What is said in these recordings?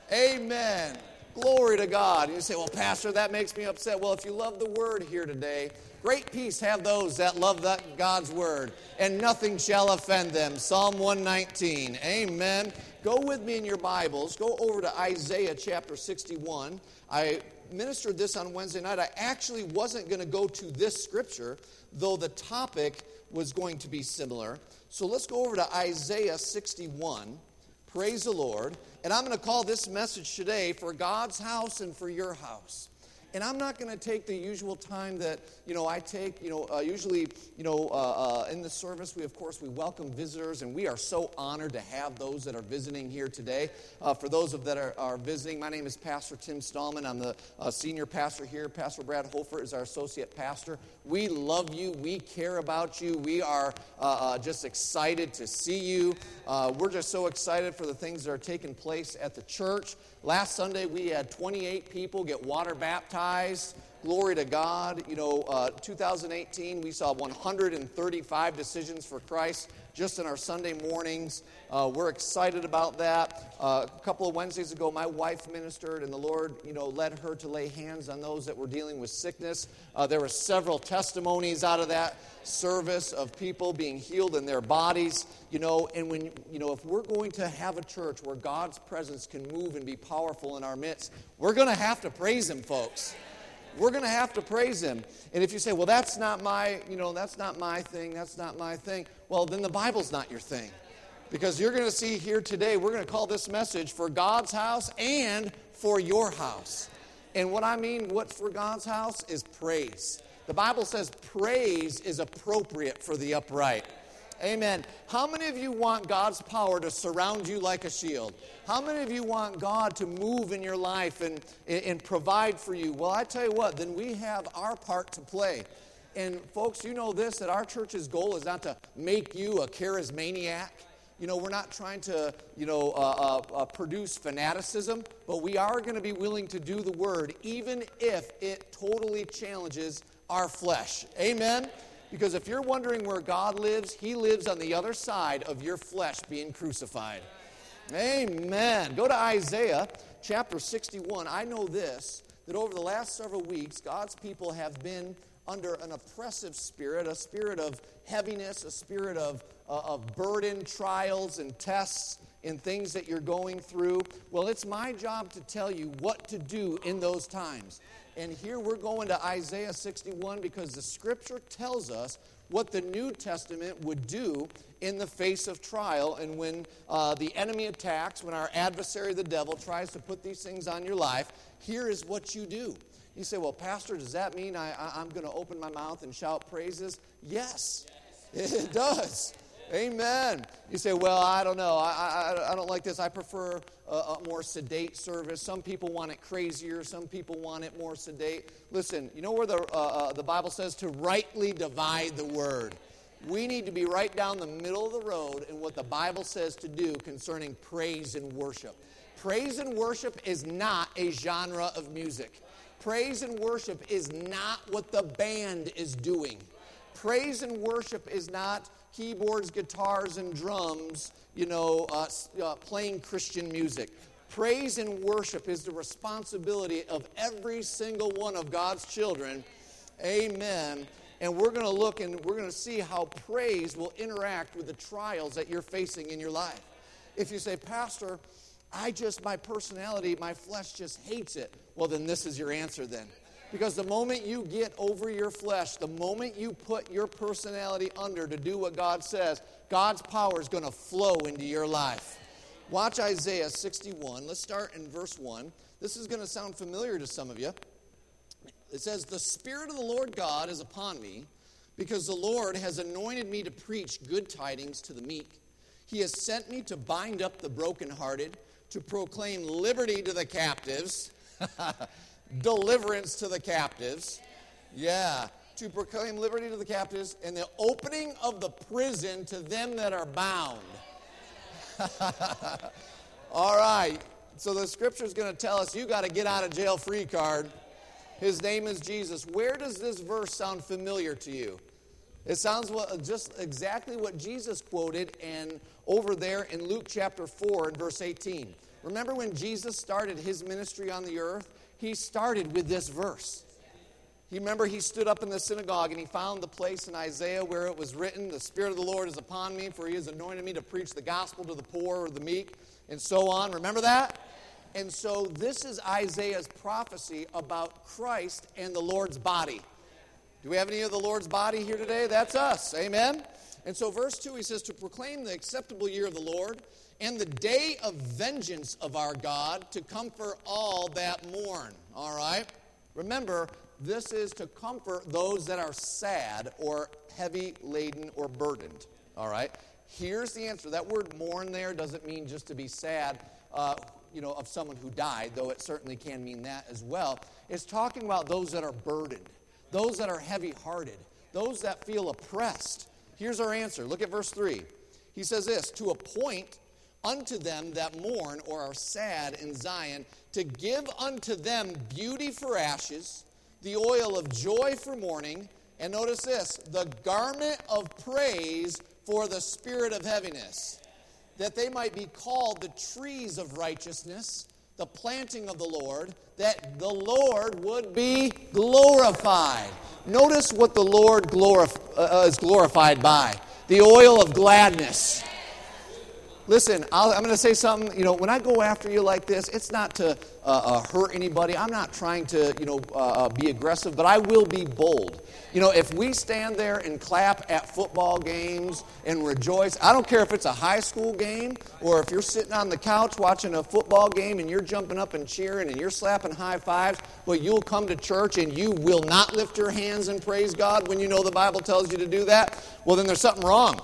Amen. Glory to God. And you say, well, Pastor, that makes me upset. Well, if you love the word here today, great peace have those that love God's word, and nothing shall offend them. Psalm 119. Amen. Go with me in your Bibles. Go over to Isaiah chapter 61. I ministered this on Wednesday night. I actually wasn't going to go to this scripture, though the topic was going to be similar. So let's go over to Isaiah 61. Praise the Lord. And I'm going to call this message today for God's house and for your house. And I'm not going to take the usual time that, I take. Usually, in the service, we welcome visitors, and we are so honored to have those that are visiting here today. For those that are visiting, my name is Pastor Tim Stallman. I'm the senior pastor here. Pastor Brad Hofer is our associate pastor. We love you. We care about you. We are just excited to see you. We're just so excited for the things that are taking place at the church. Last Sunday, we had 28 people get water baptized. Glory to God. 2018, we saw 135 decisions for Christ just in our Sunday mornings. We're excited about that. A couple of Wednesdays ago, my wife ministered, and the Lord, led her to lay hands on those that were dealing with sickness. There were several testimonies out of that service of people being healed in their bodies. And when, if we're going to have a church where God's presence can move and be powerful in our midst, we're going to have to praise Him, folks. We're going to have to praise Him. And if you say, well, that's not my thing, well, then the Bible's not your thing. Because you're going to see here today, we're going to call this message for God's house and for your house. And what I mean, what's for God's house is praise. The Bible says praise is appropriate for the upright. Amen. How many of you want God's power to surround you like a shield? How many of you want God to move in your life and provide for you? Well, I tell you what, then we have our part to play. And folks, you know this, that our church's goal is not to make you a charismaniac. We're not trying to, produce fanaticism, but we are going to be willing to do the word, even if it totally challenges our flesh. Amen? Because if you're wondering where God lives, He lives on the other side of your flesh being crucified. Amen. Go to Isaiah chapter 61. I know this, that over the last several weeks, God's people have been under an oppressive spirit, a spirit of heaviness, a spirit of burden, trials, and tests, and things that you're going through. Well, it's my job to tell you what to do in those times. And here we're going to Isaiah 61 because the Scripture tells us what the New Testament would do in the face of trial. And when the enemy attacks, when our adversary, the devil, tries to put these things on your life, here is what you do. You say, well, Pastor, does that mean I'm going to open my mouth and shout praises? Yes, it does. Amen. You say, well, I don't know. I don't like this. I prefer a more sedate service. Some people want it crazier. Some people want it more sedate. Listen, you know where the Bible says to rightly divide the word. We need to be right down the middle of the road in what the Bible says to do concerning praise and worship. Praise and worship is not a genre of music. Praise and worship is not what the band is doing. Praise and worship is not keyboards, guitars, and drums, playing Christian music. Praise and worship is the responsibility of every single one of God's children. Amen. And we're going to look and we're going to see how praise will interact with the trials that you're facing in your life. If you say, Pastor, my personality, my flesh just hates it. Well, then this is your answer then. Because the moment you get over your flesh, the moment you put your personality under to do what God says, God's power is going to flow into your life. Watch Isaiah 61. Let's start in verse 1. This is going to sound familiar to some of you. It says, the Spirit of the Lord God is upon me, because the Lord has anointed me to preach good tidings to the meek. He has sent me to bind up the brokenhearted, to proclaim liberty to the captives, deliverance to the captives. Yeah, to proclaim liberty to the captives and the opening of the prison to them that are bound. All right, so the Scripture is going to tell us you got to get out of jail free card. His name is Jesus. Where does this verse sound familiar to you? It sounds just exactly what Jesus quoted and over there in Luke chapter 4 and verse 18. Remember when Jesus started his ministry on the earth? He started with this verse. You remember he stood up in the synagogue and he found the place in Isaiah where it was written, "The Spirit of the Lord is upon me, for he has anointed me to preach the gospel to the poor or the meek," and so on. Remember that? And so this is Isaiah's prophecy about Christ and the Lord's body. Do we have any of the Lord's body here today? That's us. Amen? And so verse 2, he says, "To proclaim the acceptable year of the Lord and the day of vengeance of our God, to comfort all that mourn." All right? Remember, this is to comfort those that are sad or heavy laden or burdened. All right? Here's the answer. That word mourn there doesn't mean just to be sad, of someone who died, though it certainly can mean that as well. It's talking about those that are burdened, those that are heavy-hearted, those that feel oppressed. Here's our answer. Look at verse 3. He says this, "To appoint unto them that mourn or are sad in Zion, to give unto them beauty for ashes, the oil of joy for mourning," and notice this, "the garment of praise for the spirit of heaviness, that they might be called the trees of righteousness, the planting of the Lord, that the Lord would be glorified." Notice what the Lord is glorified by. The oil of gladness. Listen, I'm going to say something. When I go after you like this, it's not to hurt anybody. I'm not trying to, be aggressive, but I will be bold. If we stand there and clap at football games and rejoice, I don't care if it's a high school game or if you're sitting on the couch watching a football game and you're jumping up and cheering and you're slapping high fives, but you'll come to church and you will not lift your hands and praise God when you know the Bible tells you to do that, well, then there's something wrong.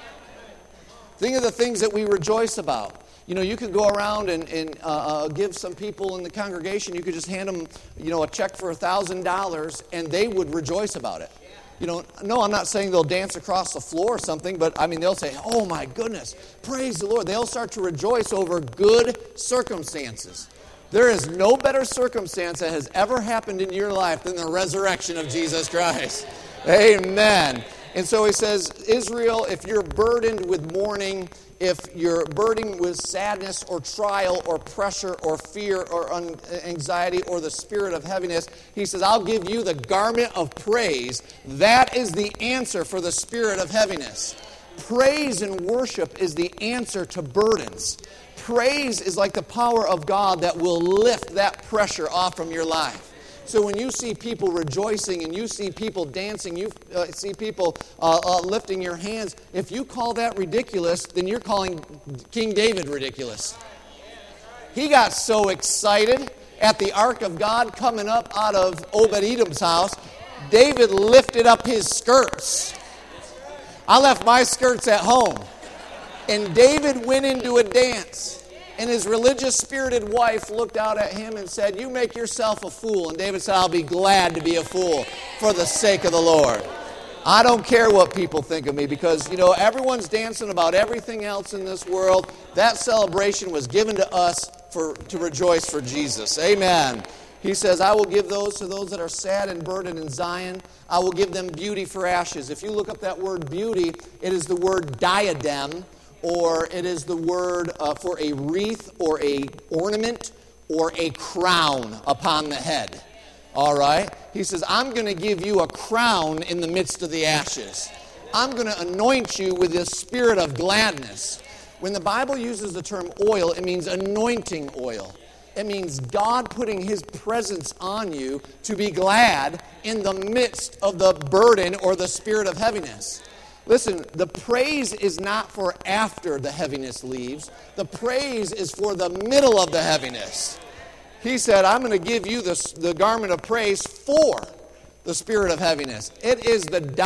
Think of the things that we rejoice about. You could go around and give some people in the congregation, you could just hand them, a check for $1,000 and they would rejoice about it. No, I'm not saying they'll dance across the floor or something, but they'll say, "Oh my goodness, praise the Lord." They'll start to rejoice over good circumstances. There is no better circumstance that has ever happened in your life than the resurrection of Jesus Christ. Amen. And so he says, Israel, if you're burdened with mourning, if you're burdened with sadness or trial or pressure or fear or anxiety or the spirit of heaviness, he says, I'll give you the garment of praise. That is the answer for the spirit of heaviness. Praise and worship is the answer to burdens. Praise is like the power of God that will lift that pressure off from your life. So when you see people rejoicing and you see people dancing, you see people lifting your hands, if you call that ridiculous, then you're calling King David ridiculous. He got so excited at the ark of God coming up out of Obed-Edom's house, David lifted up his skirts. I left my skirts at home. And David went into a dance. And his religious spirited wife looked out at him and said, "You make yourself a fool." And David said, "I'll be glad to be a fool for the sake of the Lord. I don't care what people think of me," because, everyone's dancing about everything else in this world. That celebration was given to us to rejoice for Jesus. Amen. He says, "I will give those to those that are sad and burdened in Zion. I will give them beauty for ashes." If you look up that word beauty, it is the word diadem, or it is the word for a wreath or a ornament or a crown upon the head. All right? He says, I'm going to give you a crown in the midst of the ashes. I'm going to anoint you with this spirit of gladness. When the Bible uses the term oil, it means anointing oil. It means God putting His presence on you to be glad in the midst of the burden or the spirit of heaviness. Listen, the praise is not for after the heaviness leaves. The praise is for the middle of the heaviness. He said, I'm going to give you the garment of praise for the spirit of heaviness. It is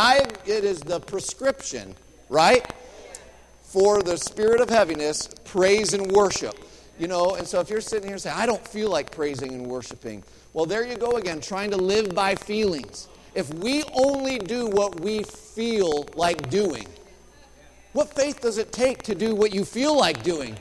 the prescription, right? For the spirit of heaviness, praise and worship. And so if you're sitting here saying, I don't feel like praising and worshiping. Well, there you go again, trying to live by feelings. If we only do what we feel like doing, what faith does it take to do what you feel like doing?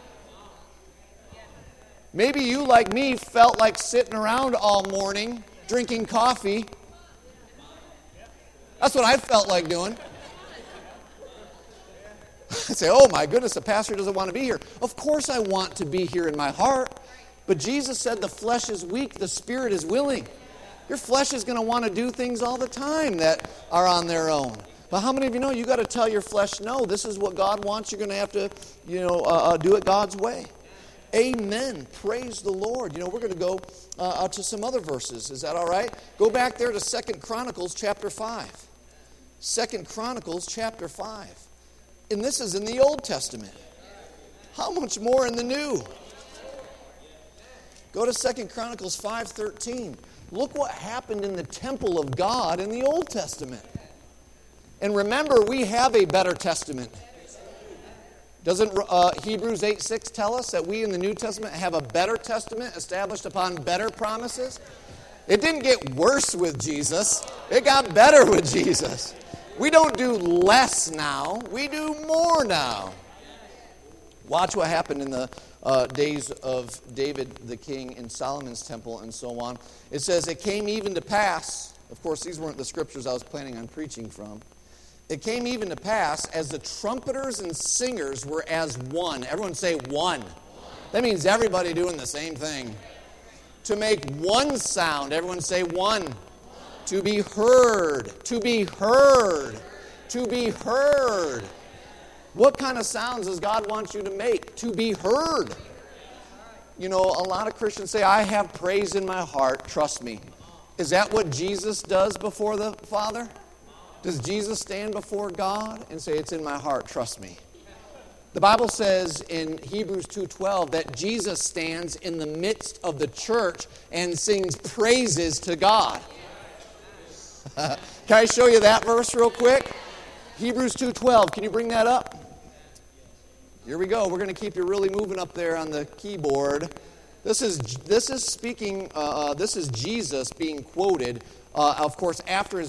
Maybe you, like me, felt like sitting around all morning drinking coffee. That's what I felt like doing. I say, oh my goodness, the pastor doesn't want to be here. Of course I want to be here in my heart. But Jesus said the flesh is weak, the spirit is willing. Your flesh is going to want to do things all the time that are on their own. But how many of you know you got to tell your flesh, no, this is what God wants. You're going to have to, do it God's way. Amen. Praise the Lord. We're going to go to some other verses. Is that all right? Go back there to 2 Chronicles chapter 5. 2 Chronicles chapter 5. And this is in the Old Testament. How much more in the New? Go to 2 Chronicles 5:13. Look what happened in the temple of God in the Old Testament. And remember, we have a better testament. Doesn't Hebrews 8:6 tell us that we in the New Testament have a better testament established upon better promises? It didn't get worse with Jesus. It got better with Jesus. We don't do less now. We do more now. Watch what happened in the days of David the king in Solomon's temple and so on. It says, it came even to pass, of course these weren't the scriptures I was planning on preaching from. It came even to pass as the trumpeters and singers were as one. Everyone say one. That means everybody doing the same thing. To make one sound. Everyone say one. To be heard. To be heard. To be heard. What kind of sounds does God want you to make? To be heard. A lot of Christians say, I have praise in my heart, trust me. Is that what Jesus does before the Father? Does Jesus stand before God and say, it's in my heart, trust me? The Bible says in Hebrews 2:12 that Jesus stands in the midst of the church and sings praises to God. Can I show you that verse real quick? Hebrews 2:12, can you bring that up? Here we go. We're going to keep you really moving up there on the keyboard. This is Jesus being quoted, of course, after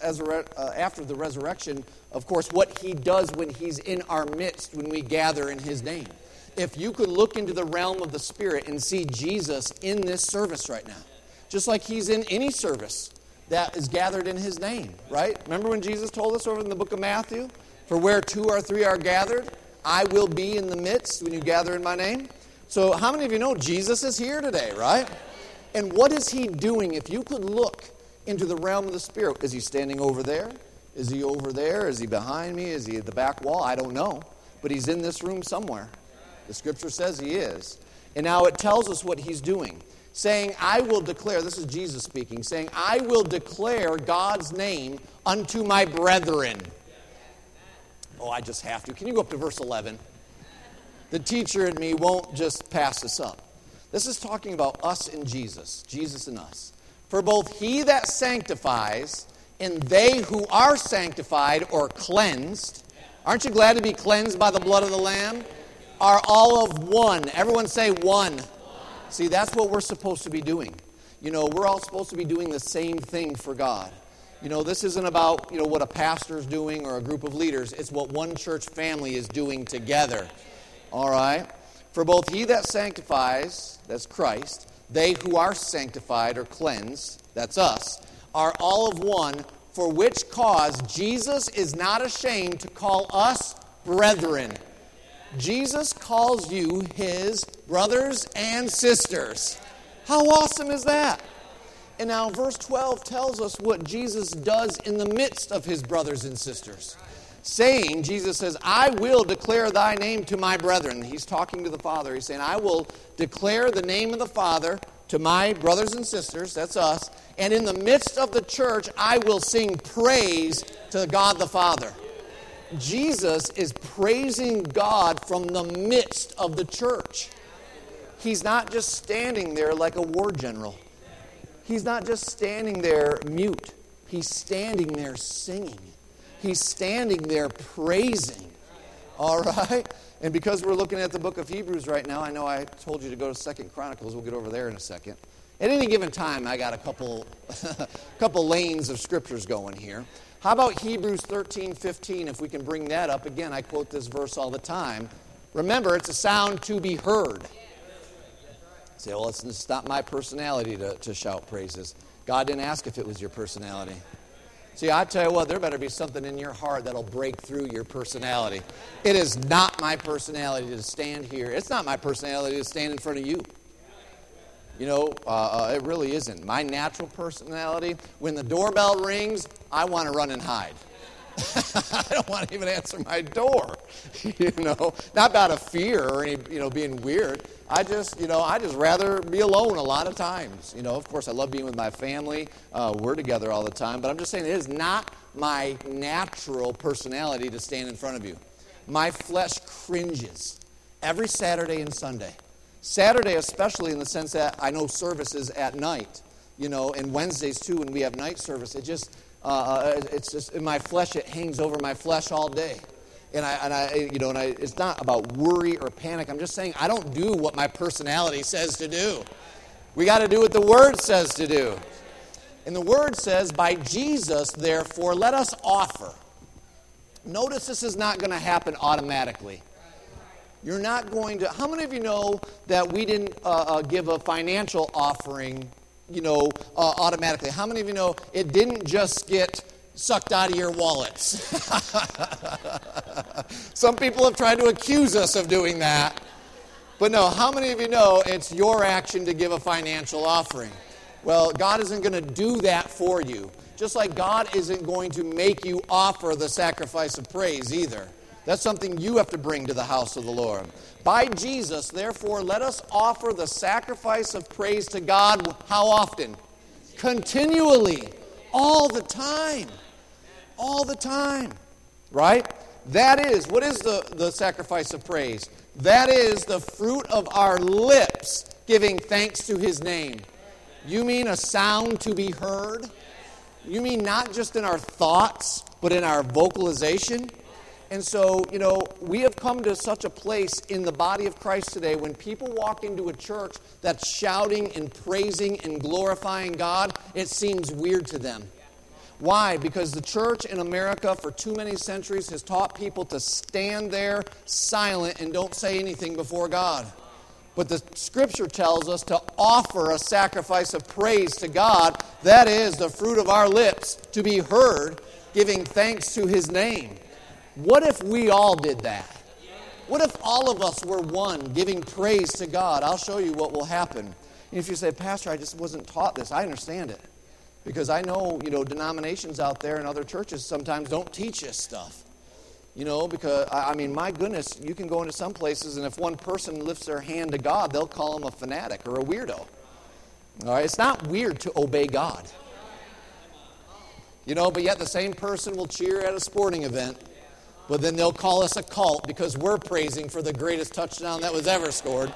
the resurrection, of course, what he does when he's in our midst when we gather in his name. If you could look into the realm of the Spirit and see Jesus in this service right now, just like he's in any service that is gathered in his name, right? Remember when Jesus told us over in the book of Matthew, for where 2 or 3 are gathered, I will be in the midst when you gather in my name. So how many of you know Jesus is here today, right? And what is he doing? If you could look into the realm of the Spirit, is he standing over there? Is he over there? Is he behind me? Is he at the back wall? I don't know. But he's in this room somewhere. The scripture says he is. And now it tells us what he's doing. Saying, I will declare, this is Jesus speaking, saying, I will declare God's name unto my brethren. Oh, I just have to. Can you go up to verse 11? The teacher in me won't just pass this up. This is talking about us and Jesus. Jesus and us. For both he that sanctifies and they who are sanctified or cleansed, aren't you glad to be cleansed by the blood of the Lamb? Are all of one. Everyone say one. See, that's what we're supposed to be doing. We're all supposed to be doing the same thing for God. This isn't about, what a pastor's doing or a group of leaders. It's what one church family is doing together. All right? For both he that sanctifies, that's Christ, they who are sanctified or cleansed, that's us, are all of one, for which cause Jesus is not ashamed to call us brethren. Jesus calls you his brothers and sisters. How awesome is that? And now verse 12 tells us what Jesus does in the midst of his brothers and sisters. Saying, Jesus says, I will declare thy name to my brethren. He's talking to the Father. He's saying, I will declare the name of the Father to my brothers and sisters, that's us, and in the midst of the church, I will sing praise to God the Father. Jesus is praising God from the midst of the church. He's not just standing there like a war general. He's not just standing there mute. He's standing there singing. He's standing there praising. All right? And because we're looking at the book of Hebrews right now, I know I told you to go to 2 Chronicles. We'll get over there in a second. At any given time, I got a couple lanes of scriptures going here. How about Hebrews 13:15, if we can bring that up? Again, I quote this verse all the time. Remember, it's a sound to be heard. Say, well, it's not my personality to shout praises. God didn't ask if it was your personality. See, I tell you what, there better be something in your heart that'll break through your personality. It is not my personality to stand here. It's not my personality to stand in front of you. You know, it really isn't. My natural personality, when the doorbell rings, I want to run and hide. I don't want to even answer my door, you know, not out of fear or any, being weird. I just rather be alone a lot of times. You know, of course, I love being with my family. We're together all the time. But I'm just saying it is not my natural personality to stand in front of you. My flesh cringes every Saturday and Sunday. Saturday especially in the sense that I know services at night, and Wednesdays too when we have night service. It's just in my flesh. It hangs over my flesh all day, and it's not about worry or panic. I'm just saying I don't do what my personality says to do. We got to do what the Word says to do, and the Word says, "By Jesus, therefore, let us offer." Notice this is not going to happen automatically. You're not going to. How many of you know that we didn't give a financial offering? Automatically. How many of you know it didn't just get sucked out of your wallets? Some people have tried to accuse us of doing that. But no, how many of you know it's your action to give a financial offering? Well, God isn't going to do that for you. Just like God isn't going to make you offer the sacrifice of praise either. That's something you have to bring to the house of the Lord. By Jesus, therefore, let us offer the sacrifice of praise to God. How often? Continually. All the time. All the time. Right? That is, what is the sacrifice of praise? That is the fruit of our lips giving thanks to His name. You mean a sound to be heard? You mean not just in our thoughts, but in our vocalization? And so, we have come to such a place in the body of Christ today when people walk into a church that's shouting and praising and glorifying God, it seems weird to them. Why? Because the church in America for too many centuries has taught people to stand there silent and don't say anything before God. But the Scripture tells us to offer a sacrifice of praise to God. That is the fruit of our lips to be heard, giving thanks to His name. What if we all did that? What if all of us were one, giving praise to God? I'll show you what will happen. And if you say, "Pastor, I just wasn't taught this," I understand it. Because I know, denominations out there and other churches sometimes don't teach this stuff. Because, my goodness, you can go into some places and if one person lifts their hand to God, they'll call him a fanatic or a weirdo. All right? It's not weird to obey God. But yet the same person will cheer at a sporting event. But then they'll call us a cult because we're praising for the greatest touchdown that was ever scored.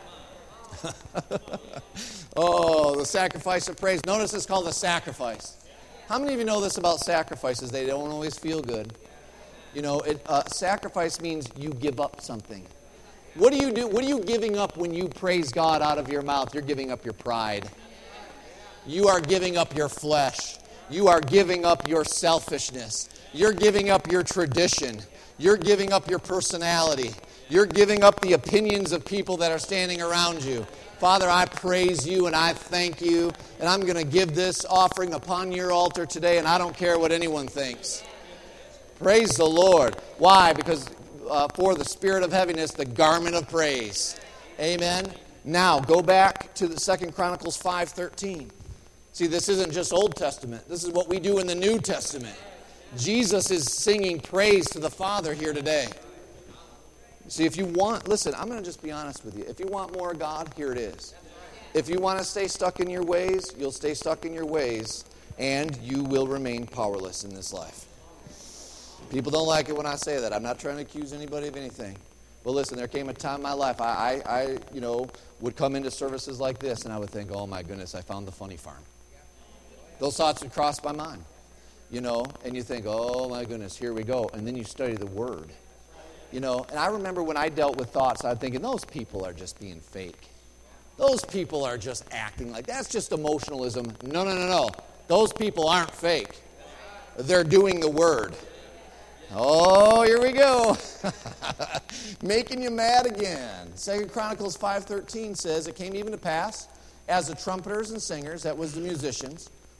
Oh, the sacrifice of praise. Notice it's called a sacrifice. How many of you know this about sacrifices? They don't always feel good. Sacrifice means you give up something. What do you do? What are you giving up when you praise God out of your mouth? You're giving up your pride. You are giving up your flesh. You are giving up your selfishness. You're giving up your tradition. You're giving up your personality. You're giving up the opinions of people that are standing around you. Father, I praise you and I thank you, and I'm going to give this offering upon your altar today, and I don't care what anyone thinks. Praise the Lord. Why? Because for the spirit of heaviness, the garment of praise. Amen. Now, go back to the 2 Chronicles 5:13. See, this isn't just Old Testament. This is what we do in the New Testament. Jesus is singing praise to the Father here today. See, if you want, listen, I'm going to just be honest with you. If you want more of God, here it is. If you want to stay stuck in your ways, you'll stay stuck in your ways, and you will remain powerless in this life. People don't like it when I say that. I'm not trying to accuse anybody of anything. But listen, there came a time in my life, I would come into services like this, and I would think, oh my goodness, I found the funny farm. Those thoughts would cross my mind. And you think, oh my goodness, here we go. And then you study the Word. And I remember when I dealt with thoughts, I was thinking, those people are just being fake. Those people are just acting like, that's just emotionalism. No. Those people aren't fake. They're doing the Word. Oh, here we go. Making you mad again. 2 Chronicles 5:13 says, "It came even to pass, as the trumpeters and singers," that was the musicians,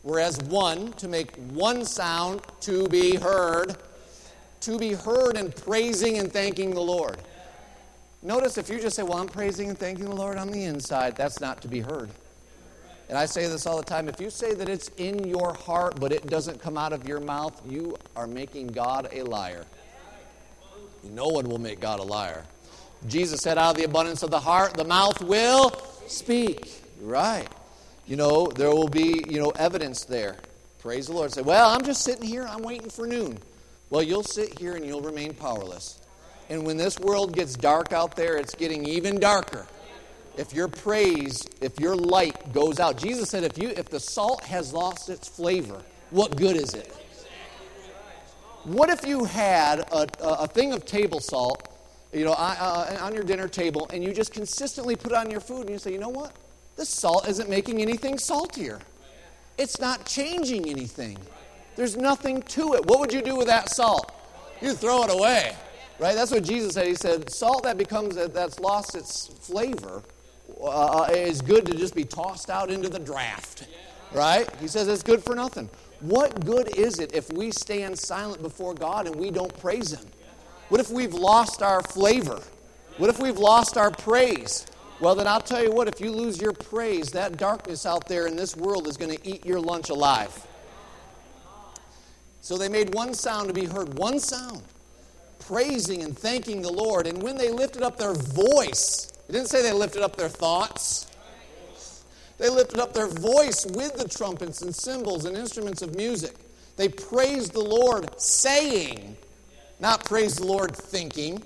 We're as one to make one sound to be heard. To be heard in praising and thanking the Lord. Notice if you just say, well, I'm praising and thanking the Lord on the inside, that's not to be heard. And I say this all the time. If you say that it's in your heart, but it doesn't come out of your mouth, you are making God a liar. No one will make God a liar. Jesus said, out of the abundance of the heart, the mouth will speak. Right. There will be, evidence there. Praise the Lord. Say, well, I'm just sitting here. I'm waiting for noon. Well, you'll sit here and you'll remain powerless. And when this world gets dark out there, it's getting even darker. If your praise, if your light goes out. Jesus said, if the salt has lost its flavor, what good is it? What if you had a thing of table salt, on your dinner table, and you just consistently put it on your food, and you say, you know what? This salt isn't making anything saltier. It's not changing anything. There's nothing to it. What would you do with that salt? You throw it away, right? That's what Jesus said. He said, salt that's lost its flavor is good to just be tossed out into the draft, right? He says it's good for nothing. What good is it if we stand silent before God and we don't praise Him? What if we've lost our flavor? What if we've lost our praise? Well, then I'll tell you what, if you lose your praise, that darkness out there in this world is going to eat your lunch alive. So they made one sound to be heard, one sound, praising and thanking the Lord. And when they lifted up their voice, it didn't say they lifted up their thoughts. They lifted up their voice with the trumpets and cymbals and instruments of music. They praised the Lord saying, not praise the Lord thinking.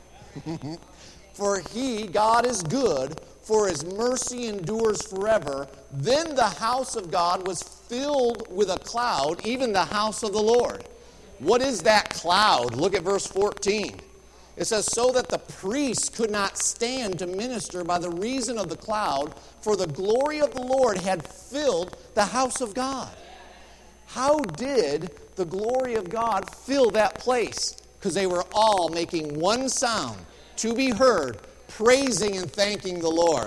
For He, God, is good, for His mercy endures forever. Then the house of God was filled with a cloud, even the house of the Lord. What is that cloud? Look at verse 14. It says, so that the priests could not stand to minister by the reason of the cloud, for the glory of the Lord had filled the house of God. How did the glory of God fill that place? Because they were all making one sound to be heard, praising and thanking the Lord.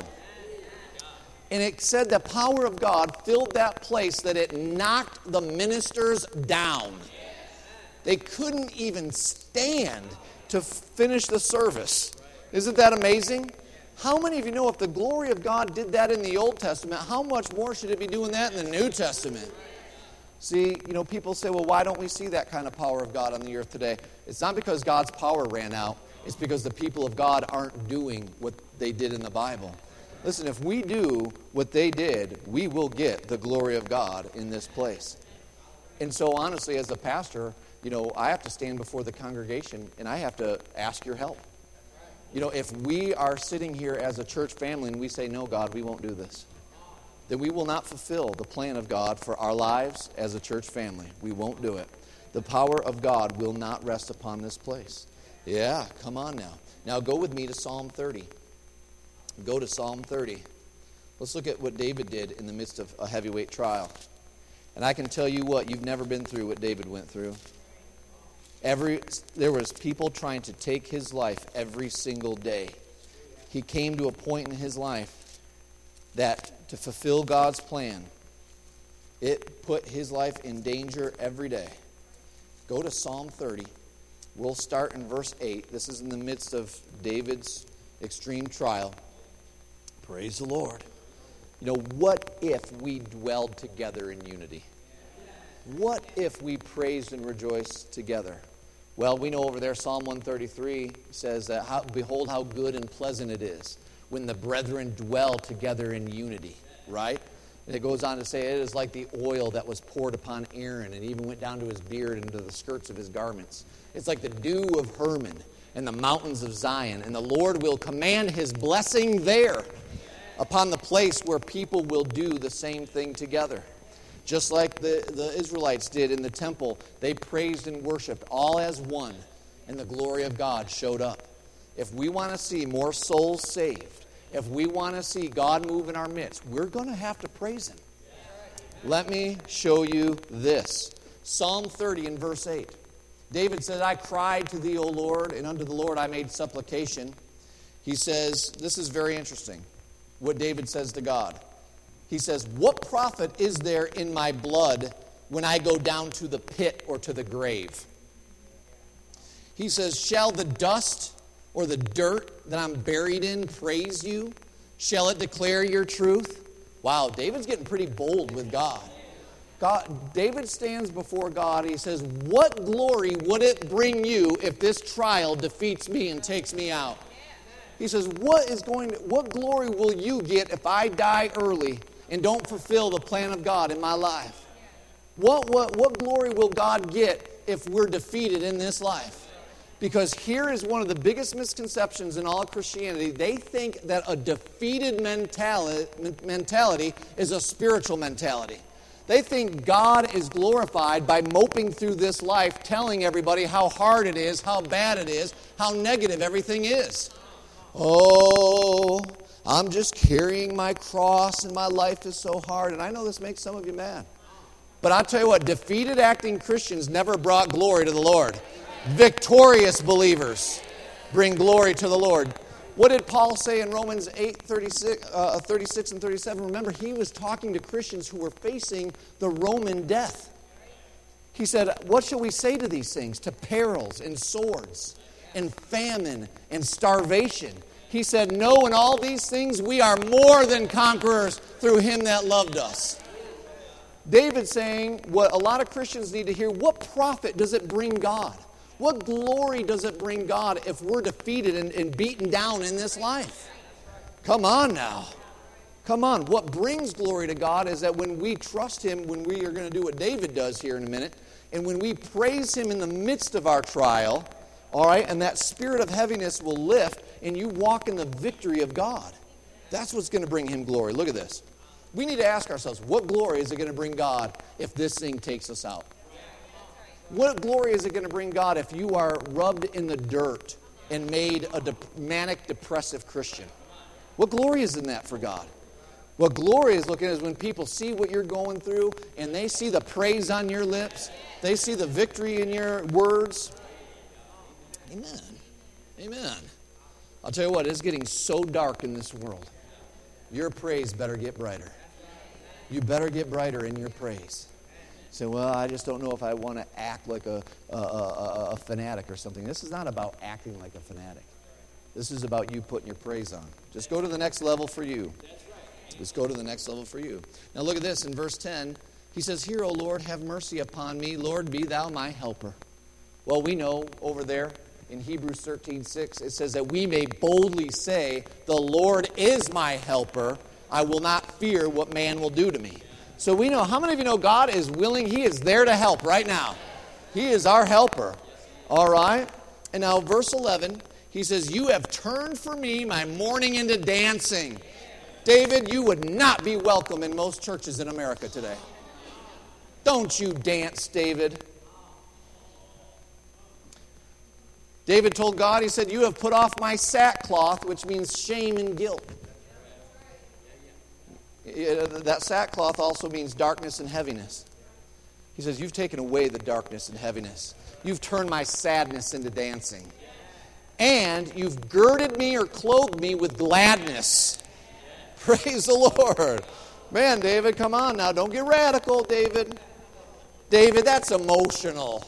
And it said the power of God filled that place that it knocked the ministers down. They couldn't even stand to finish the service. Isn't that amazing? How many of you know if the glory of God did that in the Old Testament, how much more should it be doing that in the New Testament? See, people say, well, why don't we see that kind of power of God on the earth today? It's not because God's power ran out. It's because the people of God aren't doing what they did in the Bible. Listen, if we do what they did, we will get the glory of God in this place. And so honestly, as a pastor, I have to stand before the congregation and I have to ask your help. If we are sitting here as a church family and we say, no, God, we won't do this, then we will not fulfill the plan of God for our lives as a church family. We won't do it. The power of God will not rest upon this place. Yeah, come on now. Now go with me to Psalm 30. Go to Psalm 30. Let's look at what David did in the midst of a heavyweight trial. And I can tell you what, you've never been through what David went through. There was people trying to take his life every single day. He came to a point in his life that to fulfill God's plan, it put his life in danger every day. Go to Psalm 30. We'll start in verse 8. This is in the midst of David's extreme trial. Praise the Lord. What if we dwelled together in unity? What if we praised and rejoiced together? Well, we know over there Psalm 133 says that, behold how good and pleasant it is when the brethren dwell together in unity, right? And it goes on to say it is like the oil that was poured upon Aaron and even went down to his beard and to the skirts of his garments. It's like the dew of Hermon and the mountains of Zion. And the Lord will command His blessing there upon the place where people will do the same thing together. Just like the Israelites did in the temple, they praised and worshiped all as one, and the glory of God showed up. If we want to see more souls saved, if we want to see God move in our midst, we're going to have to praise Him. Let me show you this. Psalm 30 in verse 8. David said, I cried to Thee, O Lord, and unto the Lord I made supplication. He says, this is very interesting, what David says to God. He says, what profit is there in my blood when I go down to the pit or to the grave? He says, shall the dust or the dirt that I'm buried in praise you? Shall it declare your truth? Wow, David's getting pretty bold with God. David stands before God. He says, what glory would it bring you if this trial defeats me and takes me out? He says, what glory will you get if I die early and don't fulfill the plan of God in my life? What glory will God get if we're defeated in this life? Because here is one of the biggest misconceptions in all of Christianity. They think that a defeated mentality is a spiritual mentality. They think God is glorified by moping through this life, telling everybody how hard it is, how bad it is, how negative everything is. Oh, I'm just carrying my cross and my life is so hard. And I know this makes some of you mad. But I'll tell you what, defeated acting Christians never brought glory to the Lord. Victorious believers bring glory to the Lord. What did Paul say in Romans 8:36 and 37? Remember, he was talking to Christians who were facing the Roman death. He said, what shall we say to these things? To perils and swords and famine and starvation. He said, no, in all these things we are more than conquerors through him that loved us. David saying what a lot of Christians need to hear, what profit does it bring God? What glory does it bring God if we're defeated and beaten down in this life? Come on now. Come on. What brings glory to God is that when we trust him, when we are going to do what David does here in a minute, and when we praise him in the midst of our trial, all right, and that spirit of heaviness will lift, and you walk in the victory of God. That's what's going to bring him glory. Look at this. We need to ask ourselves, what glory is it going to bring God if this thing takes us out? What glory is it going to bring God if you are rubbed in the dirt and made a manic, depressive Christian? What glory is in that for God? What glory is looking is when people see what you're going through and they see the praise on your lips. They see the victory in your words. Amen. Amen. I'll tell you what, it's getting so dark in this world. Your praise better get brighter. You better get brighter in your praise. Say, well, I just don't know if I want to act like a fanatic or something. This is not about acting like a fanatic. This is about you putting your praise on. Just go to the next level for you. Just go to the next level for you. Now look at this in verse 10. He says, hear, O Lord, have mercy upon me. Lord, be thou my helper. Well, we know over there in Hebrews 13:6, it says that we may boldly say, the Lord is my helper. I will not fear what man will do to me. So we know, how many of you know God is willing? He is there to help right now. He is our helper. All right? And now verse 11, he says, you have turned for me my mourning into dancing. David, you would not be welcome in most churches in America today. Don't you dance, David. David told God, he said, you have put off my sackcloth, which means shame and guilt. That sackcloth also means darkness and heaviness. He says, you've taken away the darkness and heaviness. You've turned my sadness into dancing. And you've girded me or clothed me with gladness. Praise the Lord. Man, David, come on now. Don't get radical, David. David, that's emotional.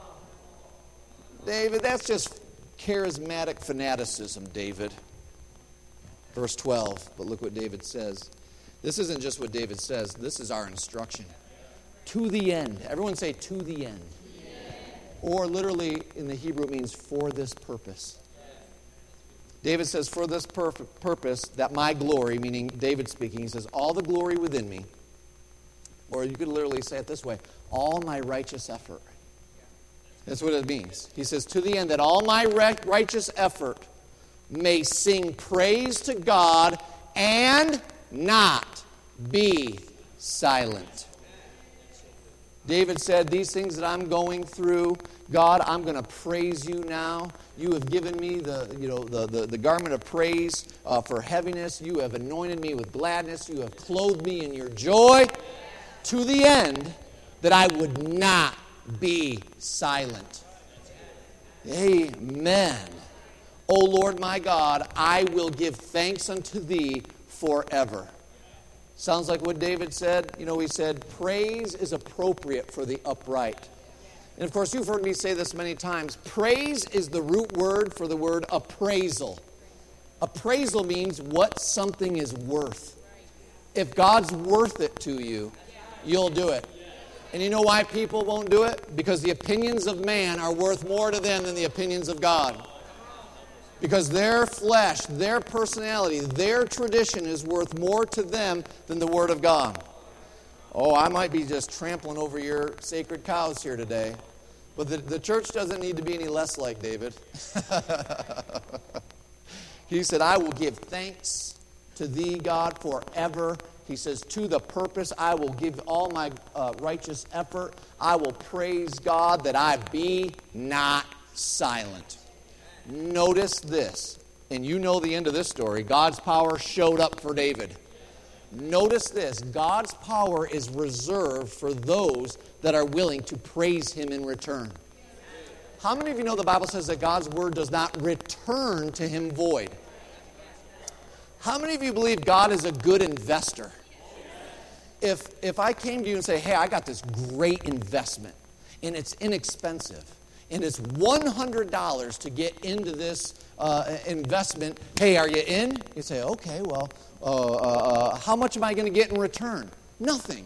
David, that's just charismatic fanaticism, David. Verse 12, but look what David says. This isn't just what David says. This is our instruction. To the end. Everyone say, to the end. Or literally, in the Hebrew, it means for this purpose. David says, for this purpose, that my glory, meaning David speaking, he says, all the glory within me, or you could literally say it this way, all my righteous effort. That's what it means. He says, to the end, that all my righteous effort may sing praise to God and not be silent. David said, these things that I'm going through, God, I'm going to praise you now. You have given me the garment of praise for heaviness. You have anointed me with gladness. You have clothed me in your joy, to the end that I would not be silent. Amen. O Lord my God, I will give thanks unto thee forever. Sounds like what David said. He said, praise is appropriate for the upright. And of course, you've heard me say this many times. Praise is the root word for the word appraisal. Appraisal means what something is worth. If God's worth it to you, you'll do it. And you know why people won't do it? Because the opinions of man are worth more to them than the opinions of God. Because their flesh, their personality, their tradition is worth more to them than the Word of God. Oh, I might be just trampling over your sacred cows here today. But the church doesn't need to be any less like David. He said, I will give thanks to thee, God, forever. He says, to the purpose, I will give all my righteous effort. I will praise God that I be not silent. Notice this, and you know the end of this story. God's power showed up for David. Notice this, God's power is reserved for those that are willing to praise Him in return. How many of you know the Bible says that God's word does not return to Him void? How many of you believe God is a good investor? If I came to you and say, hey, I got this great investment, and it's inexpensive, and it's $100 to get into this investment, hey, are you in? You say, okay, well, how much am I going to get in return? Nothing.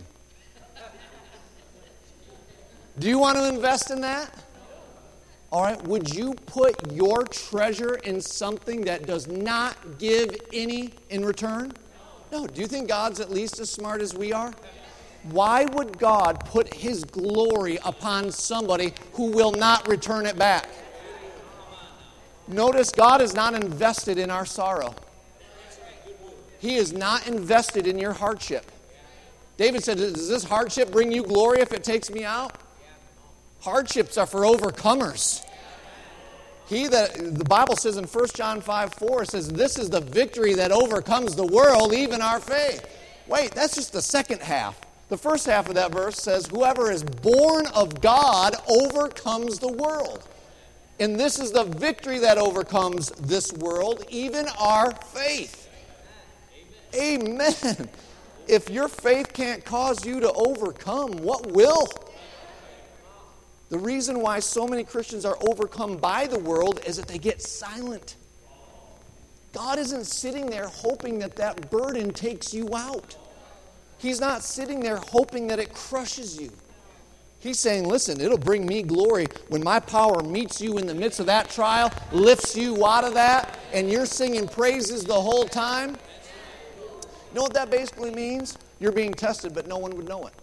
Do you want to invest in that? All right, would you put your treasure in something that does not give any in return? No. Do you think God's at least as smart as we are? Why would God put His glory upon somebody who will not return it back? Notice, God is not invested in our sorrow. He is not invested in your hardship. David said, does this hardship bring you glory if it takes me out? Hardships are for overcomers. The Bible says in 1 John 5:4, it says, this is the victory that overcomes the world, even our faith. Wait, that's just the second half. The first half of that verse says, whoever is born of God overcomes the world. And this is the victory that overcomes this world, even our faith. Amen. If your faith can't cause you to overcome, what will? The reason why so many Christians are overcome by the world is that they get silent. God isn't sitting there hoping that burden takes you out. He's not sitting there hoping that it crushes you. He's saying, listen, it'll bring me glory when my power meets you in the midst of that trial, lifts you out of that, and you're singing praises the whole time. You know what that basically means? You're being tested, but no one would know it.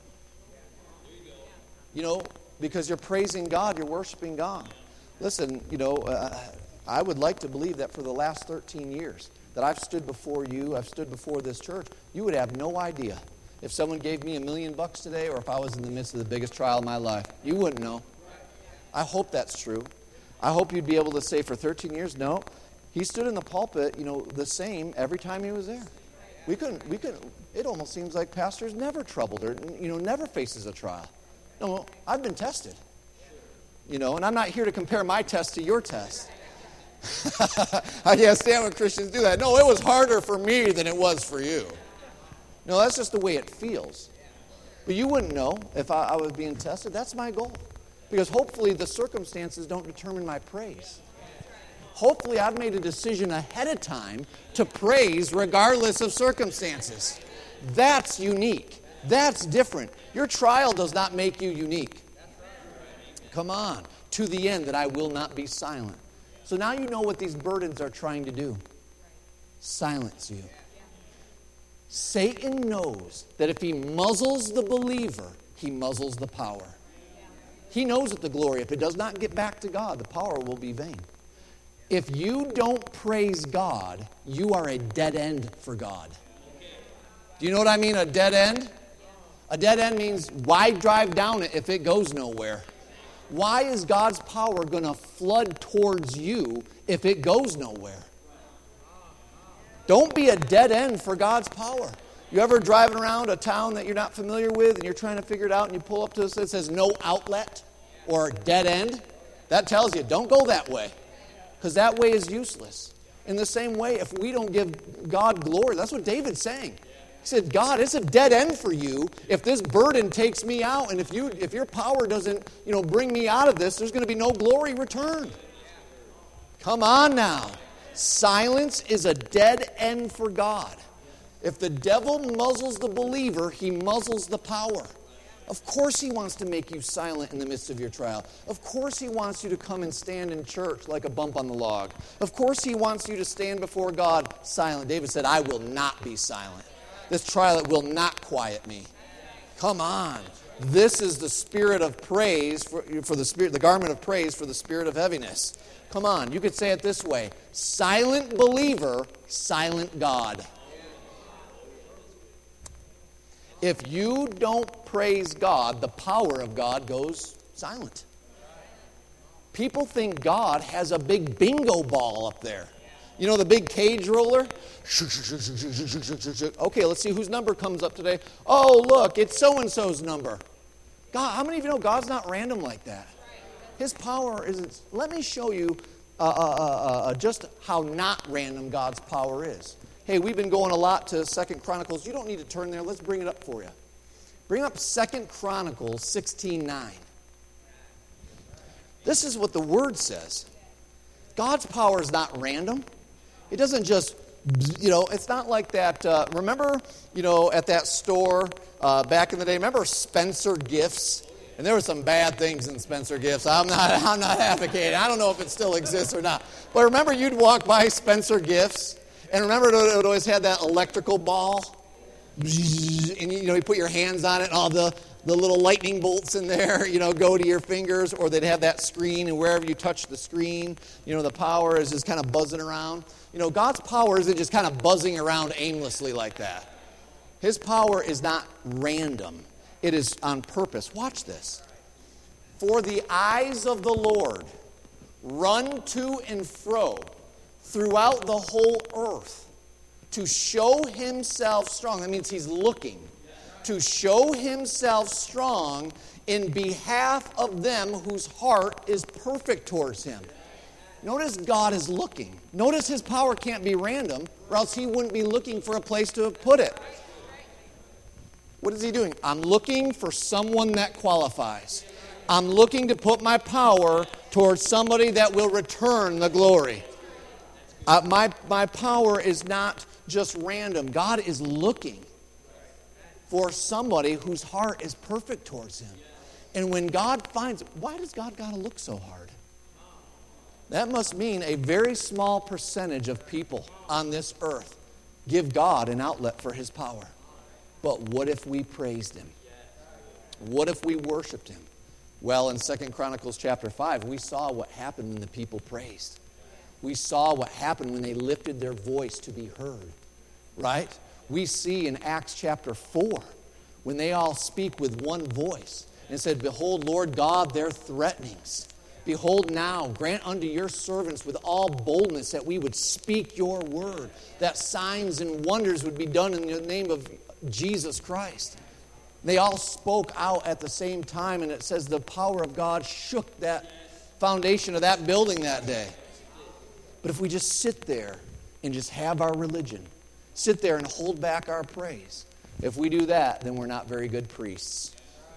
Because you're praising God, you're worshiping God. Listen, I would like to believe that for the last 13 years that I've stood before you, I've stood before this church, you would have no idea. If someone gave me $1 million today, or if I was in the midst of the biggest trial of my life, you wouldn't know. I hope that's true. I hope you'd be able to say for 13 years, no, he stood in the pulpit, the same every time he was there. We couldn't, it almost seems like pastors never troubled or, never faces a trial. No, I've been tested. And I'm not here to compare my test to your test. I can't stand when Christians do that. No, it was harder for me than it was for you. No, that's just the way it feels. But you wouldn't know if I was being tested. That's my goal. Because hopefully the circumstances don't determine my praise. Hopefully I've made a decision ahead of time to praise regardless of circumstances. That's unique. That's different. Your trial does not make you unique. Come on. To the end that I will not be silent. So now you know what these burdens are trying to do. Silence you. Satan knows that if he muzzles the believer, he muzzles the power. He knows that the glory, if it does not get back to God, the power will be vain. If you don't praise God, you are a dead end for God. Do you know what I mean, a dead end? A dead end means, why drive down it if it goes nowhere? Why is God's power going to flood towards you if it goes nowhere? Don't be a dead end for God's power. You ever driving around a town that you're not familiar with and you're trying to figure it out and you pull up to it that says no outlet or dead end? That tells you, don't go that way, because that way is useless. In the same way, if we don't give God glory, that's what David's saying. He said, God, it's a dead end for you if this burden takes me out, and if your power doesn't, bring me out of this, there's going to be no glory returned. Come on now. Silence is a dead end for God. If the devil muzzles the believer, he muzzles the power. Of course he wants to make you silent in the midst of your trial. Of course he wants you to come and stand in church like a bump on the log. Of course he wants you to stand before God silent. David said, I will not be silent. This trial, it will not quiet me. Come on. This is the spirit of praise for the spirit, the garment of praise for the spirit of heaviness. Come on. You could say it this way. Silent believer, silent God. If you don't praise God, the power of God goes silent. People think God has a big bingo ball up there. You know the big cage roller? Okay, let's see whose number comes up today. Oh, look, it's so-and-so's number. God, how many of you know God's not random like that? His power is... Let me show you just how not random God's power is. Hey, we've been going a lot to 2 Chronicles. You don't need to turn there. Let's bring it up for you. Bring up 2 Chronicles 16:9. This is what the Word says. God's power is not random. It doesn't just, it's not like that. Remember, at that store back in the day, remember Spencer Gifts? And there were some bad things in Spencer Gifts. I'm not advocating. I don't know if it still exists or not. But remember you'd walk by Spencer Gifts? And remember, it always had that electrical ball? And, you put your hands on it, and all the little lightning bolts in there, go to your fingers. Or they'd have that screen, and wherever you touch the screen, the power is just kind of buzzing around. God's power isn't just kind of buzzing around aimlessly like that. His power is not random. It is on purpose. Watch this. For the eyes of the Lord run to and fro throughout the whole earth to show himself strong. That means he's looking. To show himself strong in behalf of them whose heart is perfect towards him. Notice God is looking. Notice his power can't be random, or else he wouldn't be looking for a place to put it. What is he doing? I'm looking for someone that qualifies. I'm looking to put my power towards somebody that will return the glory. My power is not just random. God is looking for somebody whose heart is perfect towards him. And when God finds, why does God got to look so hard? That must mean a very small percentage of people on this earth give God an outlet for his power. But what if we praised him? What if we worshiped him? Well, in 2 Chronicles chapter 5, we saw what happened when the people praised. We saw what happened when they lifted their voice to be heard, right? We see in Acts chapter 4, when they all speak with one voice, and said, Behold, Lord God, their threatenings. Behold now, grant unto your servants with all boldness that we would speak your word, that signs and wonders would be done in the name of Jesus Christ. They all spoke out at the same time, and it says the power of God shook that foundation of that building that day. But if we just sit there and just have our religion, sit there and hold back our praise, if we do that, then we're not very good priests.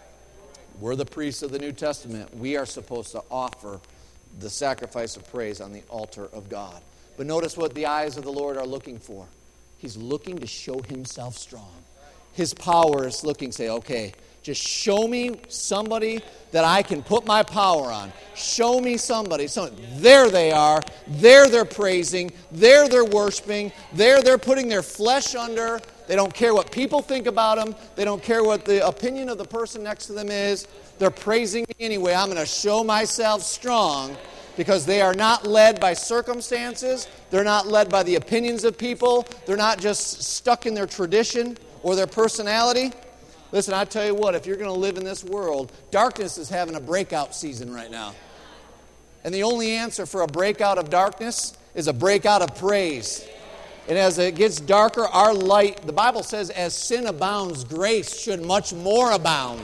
We're the priests of the New Testament. We are supposed to offer the sacrifice of praise on the altar of God. But notice what the eyes of the Lord are looking for. He's looking to show himself strong. His power is looking, say, okay, just show me somebody that I can put my power on. Show me somebody. There they are. There they're praising. There they're worshiping. There they're putting their flesh under. They don't care what people think about them. They don't care what the opinion of the person next to them is. They're praising me anyway. I'm going to show myself strong because they are not led by circumstances. They're not led by the opinions of people. They're not just stuck in their tradition or their personality. Listen, I tell you what, if you're going to live in this world, darkness is having a breakout season right now. And the only answer for a breakout of darkness is a breakout of praise. And as it gets darker, our light, the Bible says, as sin abounds, grace should much more abound.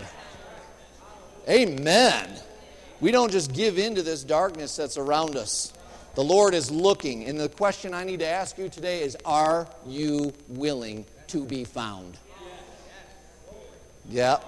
Amen. We don't just give in to this darkness that's around us. The Lord is looking. And the question I need to ask you today is, are you willing to be found. Yep.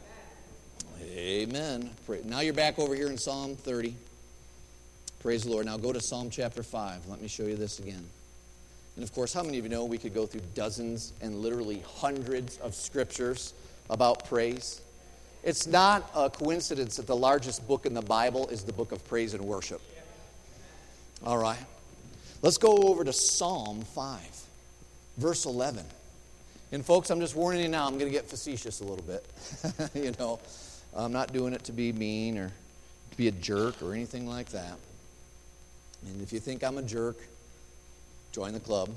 Amen. Now you're back over here in Psalm 30. Praise the Lord. Now go to Psalm chapter 5. Let me show you this again. And of course, how many of you know we could go through dozens and literally hundreds of scriptures about praise? It's not a coincidence that the largest book in the Bible is the book of praise and worship. All right. Let's go over to Psalm 5, verse 11. And folks, I'm just warning you now, I'm going to get facetious a little bit. You know, I'm not doing it to be mean or to be a jerk or anything like that. And if you think I'm a jerk, join the club.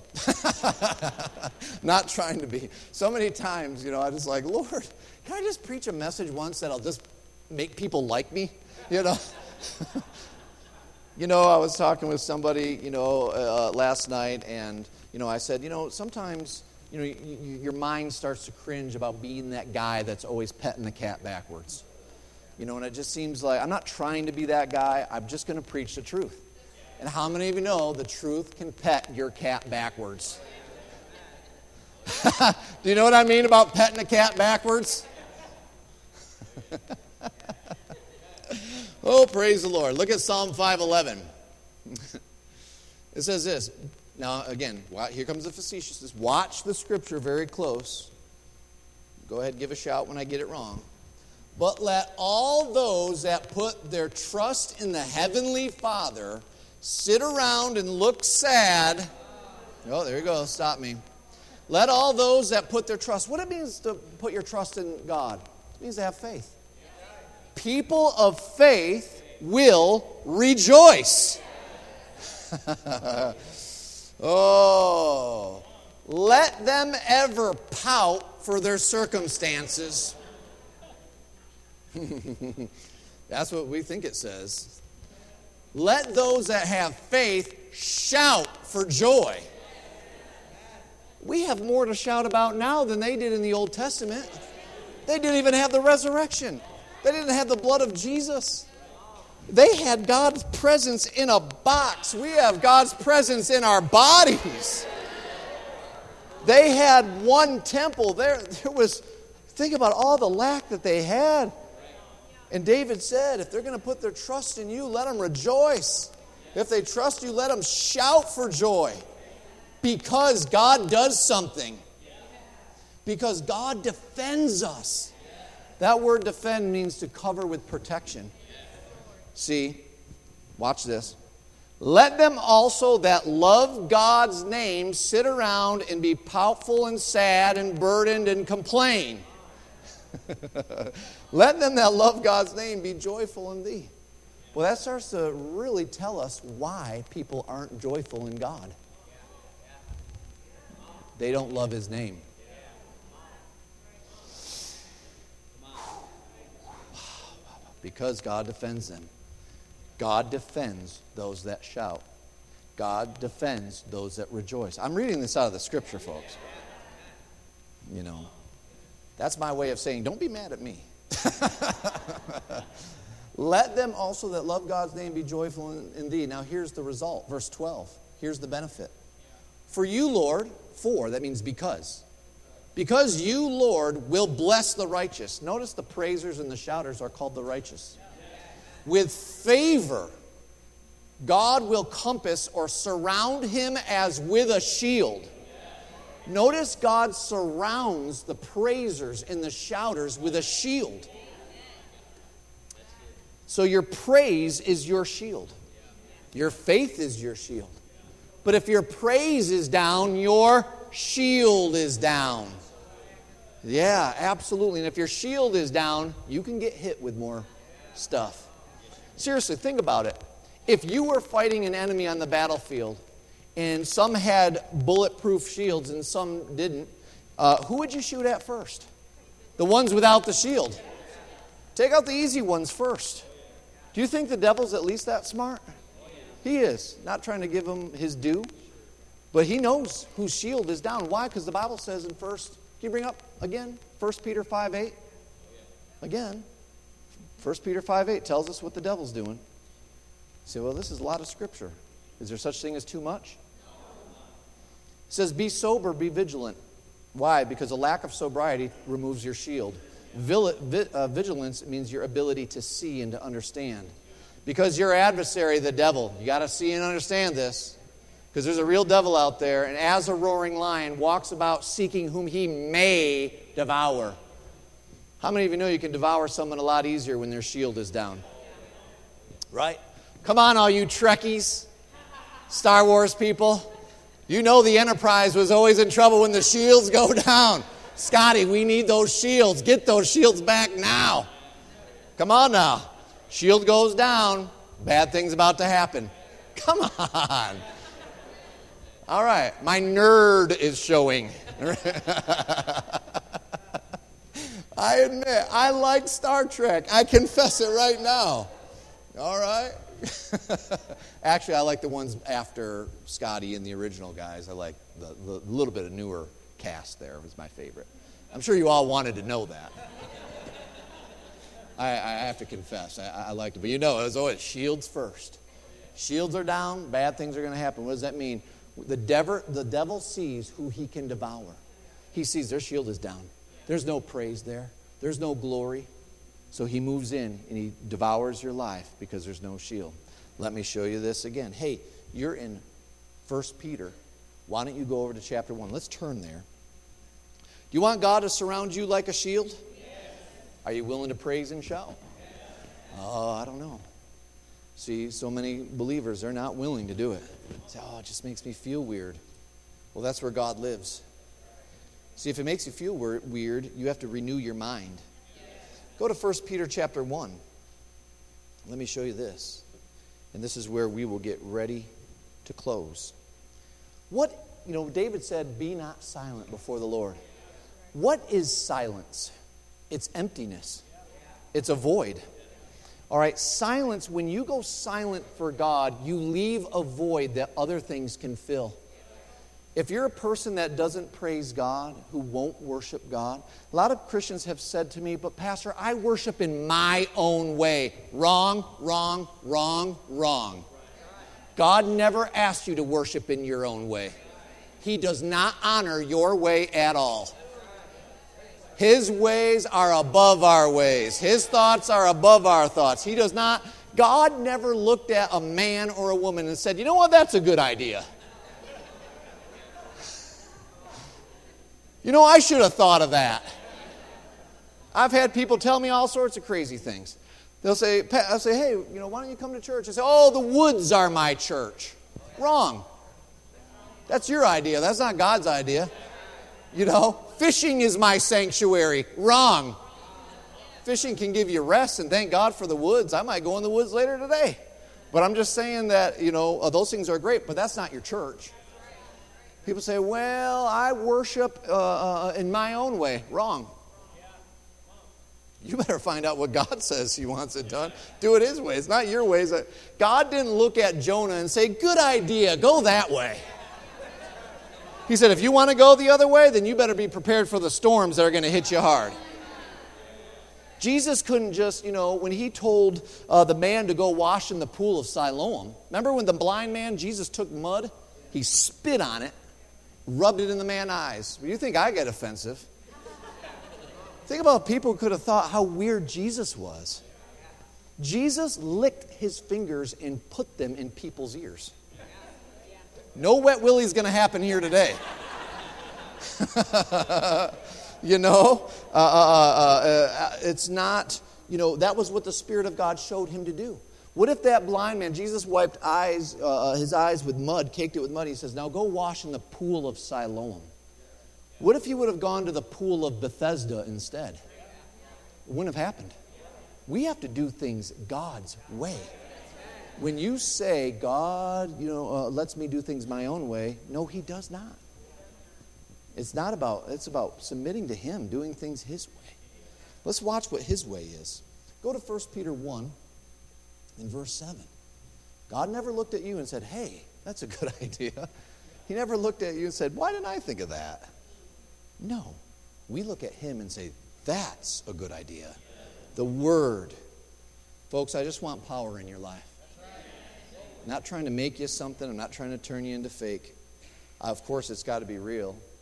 Not trying to be. So many times, you know, I just like, Lord, can I just preach a message once that'll just make people like me? You know? You know, I was talking with somebody, you know, last night, and, you know, I said, you know, sometimes, you know, your mind starts to cringe about being that guy that's always petting the cat backwards. You know, and it just seems like, I'm not trying to be that guy, I'm just going to preach the truth. And how many of you know the truth can pet your cat backwards? Do you know what I mean about petting a cat backwards? Oh, praise the Lord. Look at Psalm 5:11. It says this. Now, again, here comes the facetiousness. Watch the scripture very close. Go ahead and give a shout when I get it wrong. But let all those that put their trust in the Heavenly Father sit around and look sad. Oh, there you go. Stop me. Let all those that put their trust. What it means to put your trust in God? It means to have faith. People of faith will rejoice. Oh, let them ever pout for their circumstances. That's what we think it says. Let those that have faith shout for joy. We have more to shout about now than they did in the Old Testament. They didn't even have the resurrection. They didn't have the blood of Jesus. They had God's presence in a box. We have God's presence in our bodies. They had one temple. There was, think about all the lack that they had. And David said, if they're going to put their trust in you, let them rejoice. If they trust you, let them shout for joy. Because God does something. Because God defends us. That word defend means to cover with protection. See, watch this. Let them also that love God's name sit around and be poutful and sad and burdened and complain. Let them that love God's name be joyful in thee. Well, that starts to really tell us why people aren't joyful in God. They don't love His name. Because God defends them. God defends those that shout. God defends those that rejoice. I'm reading this out of the scripture, folks. You know, that's my way of saying, don't be mad at me. Let them also that love God's name be joyful in thee. Now here's the result. Verse 12. Here's the benefit. For you, Lord, that means because. Because you, Lord, will bless the righteous. Notice the praisers and the shouters are called the righteous. With favor, God will compass or surround him as with a shield. Notice God surrounds the praisers and the shouters with a shield. So your praise is your shield. Your faith is your shield. But if your praise is down, your shield is down. Yeah, absolutely. And if your shield is down, you can get hit with more stuff. Seriously, think about it. If you were fighting an enemy on the battlefield and some had bulletproof shields and some didn't, who would you shoot at first? The ones without the shield. Take out the easy ones first. Do you think the devil's at least that smart? He is. Not trying to give him his due. But he knows whose shield is down. Why? Because the Bible says in can you bring up again? 1 Peter 5:8. Again. 1 Peter 5:8 tells us what the devil's doing. You say, well, this is a lot of scripture. Is there such thing as too much? It says, be sober, be vigilant. Why? Because a lack of sobriety removes your shield. Vigilance means your ability to see and to understand. Because your adversary, the devil, you got to see and understand this, because there's a real devil out there, and as a roaring lion walks about seeking whom he may devour. How many of you know you can devour someone a lot easier when their shield is down? Right? Come on, all you Trekkies, Star Wars people. You know the Enterprise was always in trouble when the shields go down. Scotty, we need those shields. Get those shields back now. Come on now. Shield goes down, bad thing's about to happen. Come on. All right, my nerd is showing. I admit, I like Star Trek. I confess it right now. All right? Actually, I like the ones after Scotty and the original guys. I like the little bit of newer cast there was my favorite. I'm sure you all wanted to know that. I have to confess, I liked it. But it was always shields first. Shields are down, bad things are going to happen. What does that mean? The devil sees who he can devour. He sees their shield is down. There's no praise there. There's no glory. So he moves in and he devours your life because there's no shield. Let me show you this again. Hey, you're in 1 Peter. Why don't you go over to chapter 1? Let's turn there. Do you want God to surround you like a shield? Yes. Are you willing to praise and shout? Yes. Oh, I don't know. See, so many believers, they're not willing to do it. Say, it just makes me feel weird. Well, that's where God lives. See, if it makes you feel weird, you have to renew your mind. Go to 1 Peter chapter 1. Let me show you this. And this is where we will get ready to close. David said, be not silent before the Lord. What is silence? It's emptiness. It's a void. All right, silence, when you go silent for God, you leave a void that other things can fill. If you're a person that doesn't praise God, who won't worship God, a lot of Christians have said to me, but Pastor, I worship in my own way. Wrong, wrong, wrong, wrong. God never asked you to worship in your own way. He does not honor your way at all. His ways are above our ways. His thoughts are above our thoughts. He does not, God never looked at a man or a woman and said, you know what, that's a good idea. I should have thought of that. I've had people tell me all sorts of crazy things. I'll say, hey, why don't you come to church? I say, the woods are my church. Wrong. That's your idea. That's not God's idea. Fishing is my sanctuary. Wrong. Fishing can give you rest, and thank God for the woods. I might go in the woods later today. But I'm just saying that, those things are great, but that's not your church. People say, well, I worship in my own way. Wrong. You better find out what God says He wants it done. Do it His way. It's not your ways. God didn't look at Jonah and say, good idea, go that way. He said, if you want to go the other way, then you better be prepared for the storms that are going to hit you hard. Jesus couldn't just, when He told the man to go wash in the pool of Siloam. Remember when the blind man, Jesus took mud, He spit on it, rubbed it in the man's eyes. You think I get offensive? Think about people who could have thought how weird Jesus was. Jesus licked His fingers and put them in people's ears. No wet willy's going to happen here today. It's not, that was what the Spirit of God showed Him to do. What if that blind man, Jesus wiped his eyes with mud, caked it with mud. He says, now go wash in the pool of Siloam. What if he would have gone to the pool of Bethesda instead? It wouldn't have happened. We have to do things God's way. When you say, God, lets me do things my own way, no, He does not. It's about submitting to Him, doing things His way. Let's watch what His way is. Go to 1 Peter 1 in verse 7. God never looked at you and said, hey, that's a good idea. He never looked at you and said, why didn't I think of that? No. We look at Him and say, that's a good idea. The Word. Folks, I just want power in your life. I'm not trying to make you something. I'm not trying to turn you into fake. Of course, it's got to be real.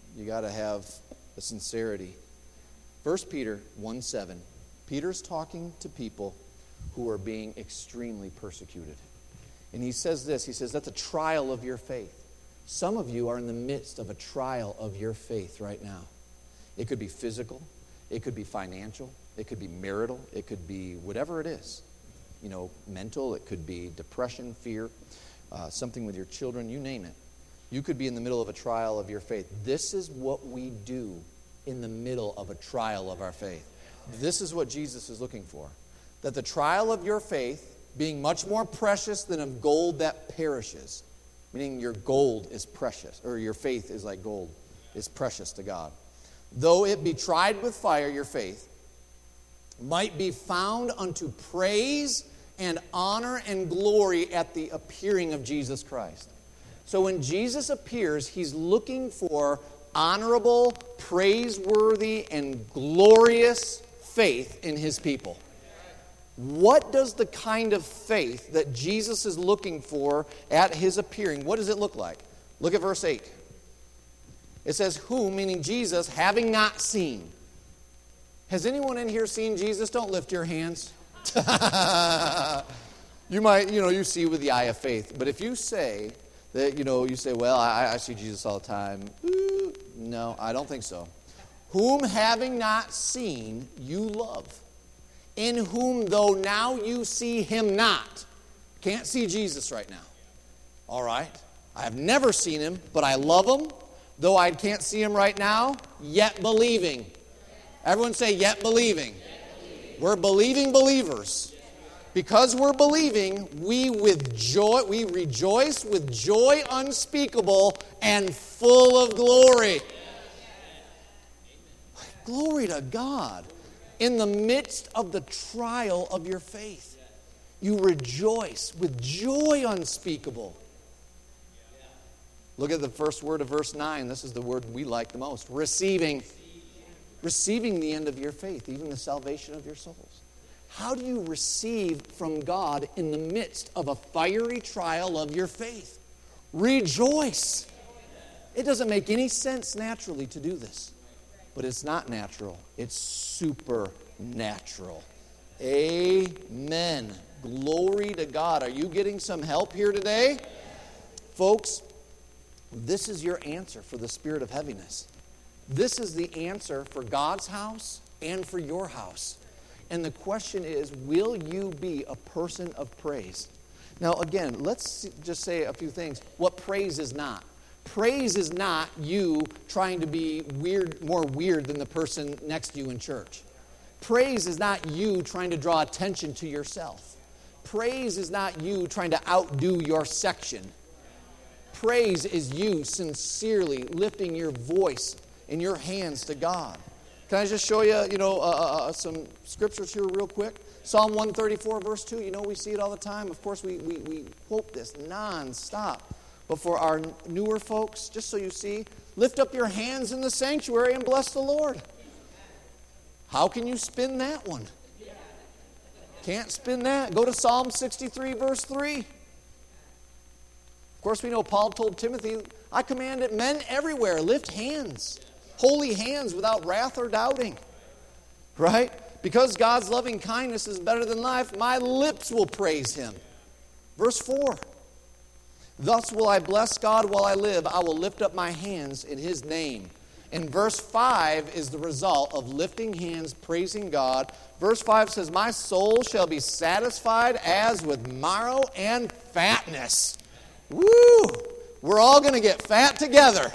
You got to have the sincerity. 1 Peter 1:7. Peter's talking to people who are being extremely persecuted. And he says this, he says, that's a trial of your faith. Some of you are in the midst of a trial of your faith right now. It could be physical, it could be financial, it could be marital, it could be whatever it is. Mental, it could be depression, fear, something with your children, you name it. You could be in the middle of a trial of your faith. This is what we do in the middle of a trial of our faith. This is what Jesus is looking for. That the trial of your faith, being much more precious than of gold that perishes, meaning your gold is precious, or your faith is like gold, is precious to God. Though it be tried with fire, your faith might be found unto praise and honor and glory at the appearing of Jesus Christ. So when Jesus appears, he's looking for honorable, praiseworthy, and glorious faith in his people. What does the kind of faith that Jesus is looking for at his appearing, what does it look like? Look at verse 8. It says, who, meaning Jesus, having not seen. Has anyone in here seen Jesus? Don't lift your hands. You might, you see with the eye of faith. But if you say that, you say, well, I see Jesus all the time. No, I don't think so. Whom having not seen, you love. In whom, though now you see him not. Can't see Jesus right now. All right. I have never seen him, but I love him. Though I can't see him right now, yet believing. Everyone say, yet believing. We're believing believers. Because we're believing, we rejoice with joy unspeakable and full of glory. Glory to God. In the midst of the trial of your faith, you rejoice with joy unspeakable. Look at the first word of verse 9. This is the word we like the most. Receiving. Receiving the end of your faith, even the salvation of your souls. How do you receive from God in the midst of a fiery trial of your faith? Rejoice. It doesn't make any sense naturally to do this. But it's not natural. It's supernatural. Amen. Glory to God. Are you getting some help here today? Folks, this is your answer for the spirit of heaviness. This is the answer for God's house and for your house. And the question is, will you be a person of praise? Now, again, let's just say a few things. What praise is not. Praise is not you trying to be more weird than the person next to you in church. Praise is not you trying to draw attention to yourself. Praise is not you trying to outdo your section. Praise is you sincerely lifting your voice and your hands to God. Can I just show you, some scriptures here real quick? Psalm 134, verse 2. We see it all the time. Of course, we quote this nonstop. But for our newer folks, just so you see, lift up your hands in the sanctuary and bless the Lord. How can you spin that one? Can't spin that. Go to Psalm 63, verse 3. Of course, we know Paul told Timothy, I command it, men everywhere, lift hands. Holy hands without wrath or doubting. Right? Because God's loving kindness is better than life, my lips will praise him. Verse 4. Thus will I bless God while I live. I will lift up my hands in his name. And verse 5 is the result of lifting hands, praising God. Verse 5 says, my soul shall be satisfied as with marrow and fatness. Woo! We're all going to get fat together.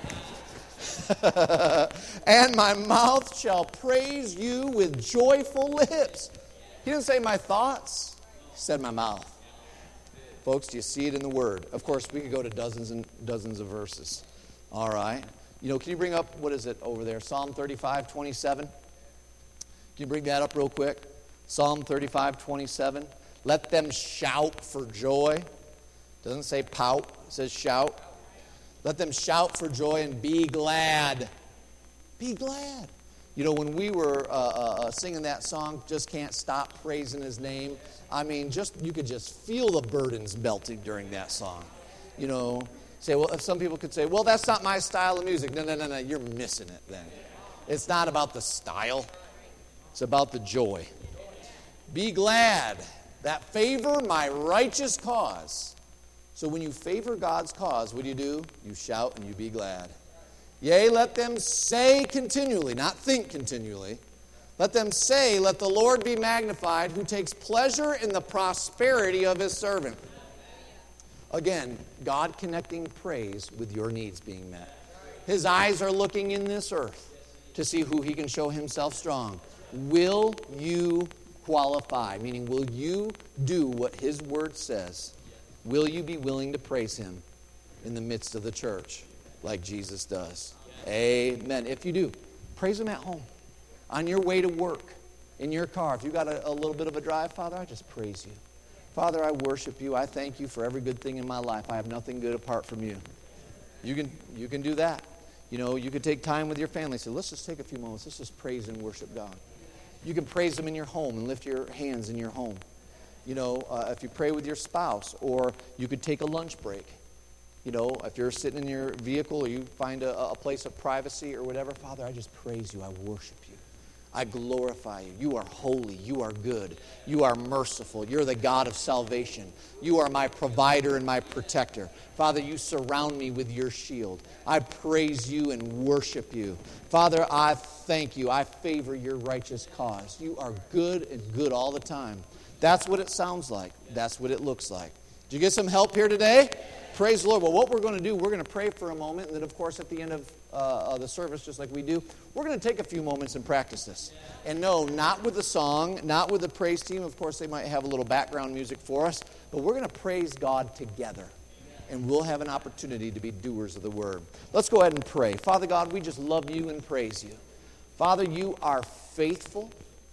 And my mouth shall praise you with joyful lips. He didn't say my thoughts. He said my mouth. Folks, do you see it in the Word? Of course, we could go to dozens and dozens of verses. All right. Can you bring up, what is it over there? Psalm 35, 27. Can you bring that up real quick? Psalm 35, 27. Let them shout for joy. It doesn't say pout. It says shout. Let them shout for joy and be glad. Be glad. When we were singing that song, Just Can't Stop Praising His Name, I mean, you could just feel the burdens melting during that song. Say, well, some people could say, well, that's not my style of music. No, you're missing it then. It's not about the style. It's about the joy. Be glad that favor my righteous cause. So when you favor God's cause, what do? You shout and you be glad. Yea, let them say continually, not think continually. Let them say, let the Lord be magnified, who takes pleasure in the prosperity of his servant. Again, God connecting praise with your needs being met. His eyes are looking in this earth to see who he can show himself strong. Will you qualify? Meaning, will you do what his word says? Will you be willing to praise him in the midst of the church like Jesus does? Amen. If you do, praise him at home, on your way to work, in your car. If you got a little bit of a drive, Father, I just praise you. Father, I worship you. I thank you for every good thing in my life. I have nothing good apart from you. You can do that. You know, you could take time with your family. Say, let's just take a few moments. Let's just praise and worship God. You can praise him in your home and lift your hands in your home. You know, if you pray with your spouse, or you could take a lunch break. You know, if you're sitting in your vehicle or you find a place of privacy or whatever, Father, I just praise you. I worship you. I glorify you. You are holy. You are good. You are merciful. You're the God of salvation. You are my provider and my protector. Father, you surround me with your shield. I praise you and worship you. Father, I thank you. I favor your righteous cause. You are good and good all the time. That's what it sounds like. That's what it looks like. Did you get some help here today? Praise the Lord. Well, what we're going to do, we're going to pray for a moment, and then, of course, at the end of the service, just like we do, we're going to take a few moments and practice this. And no, not with the song, not with the praise team. Of course, they might have a little background music for us, but we're going to praise God together, and we'll have an opportunity to be doers of the word. Let's go ahead and pray. Father God, we just love you and praise you. Father, you are faithful.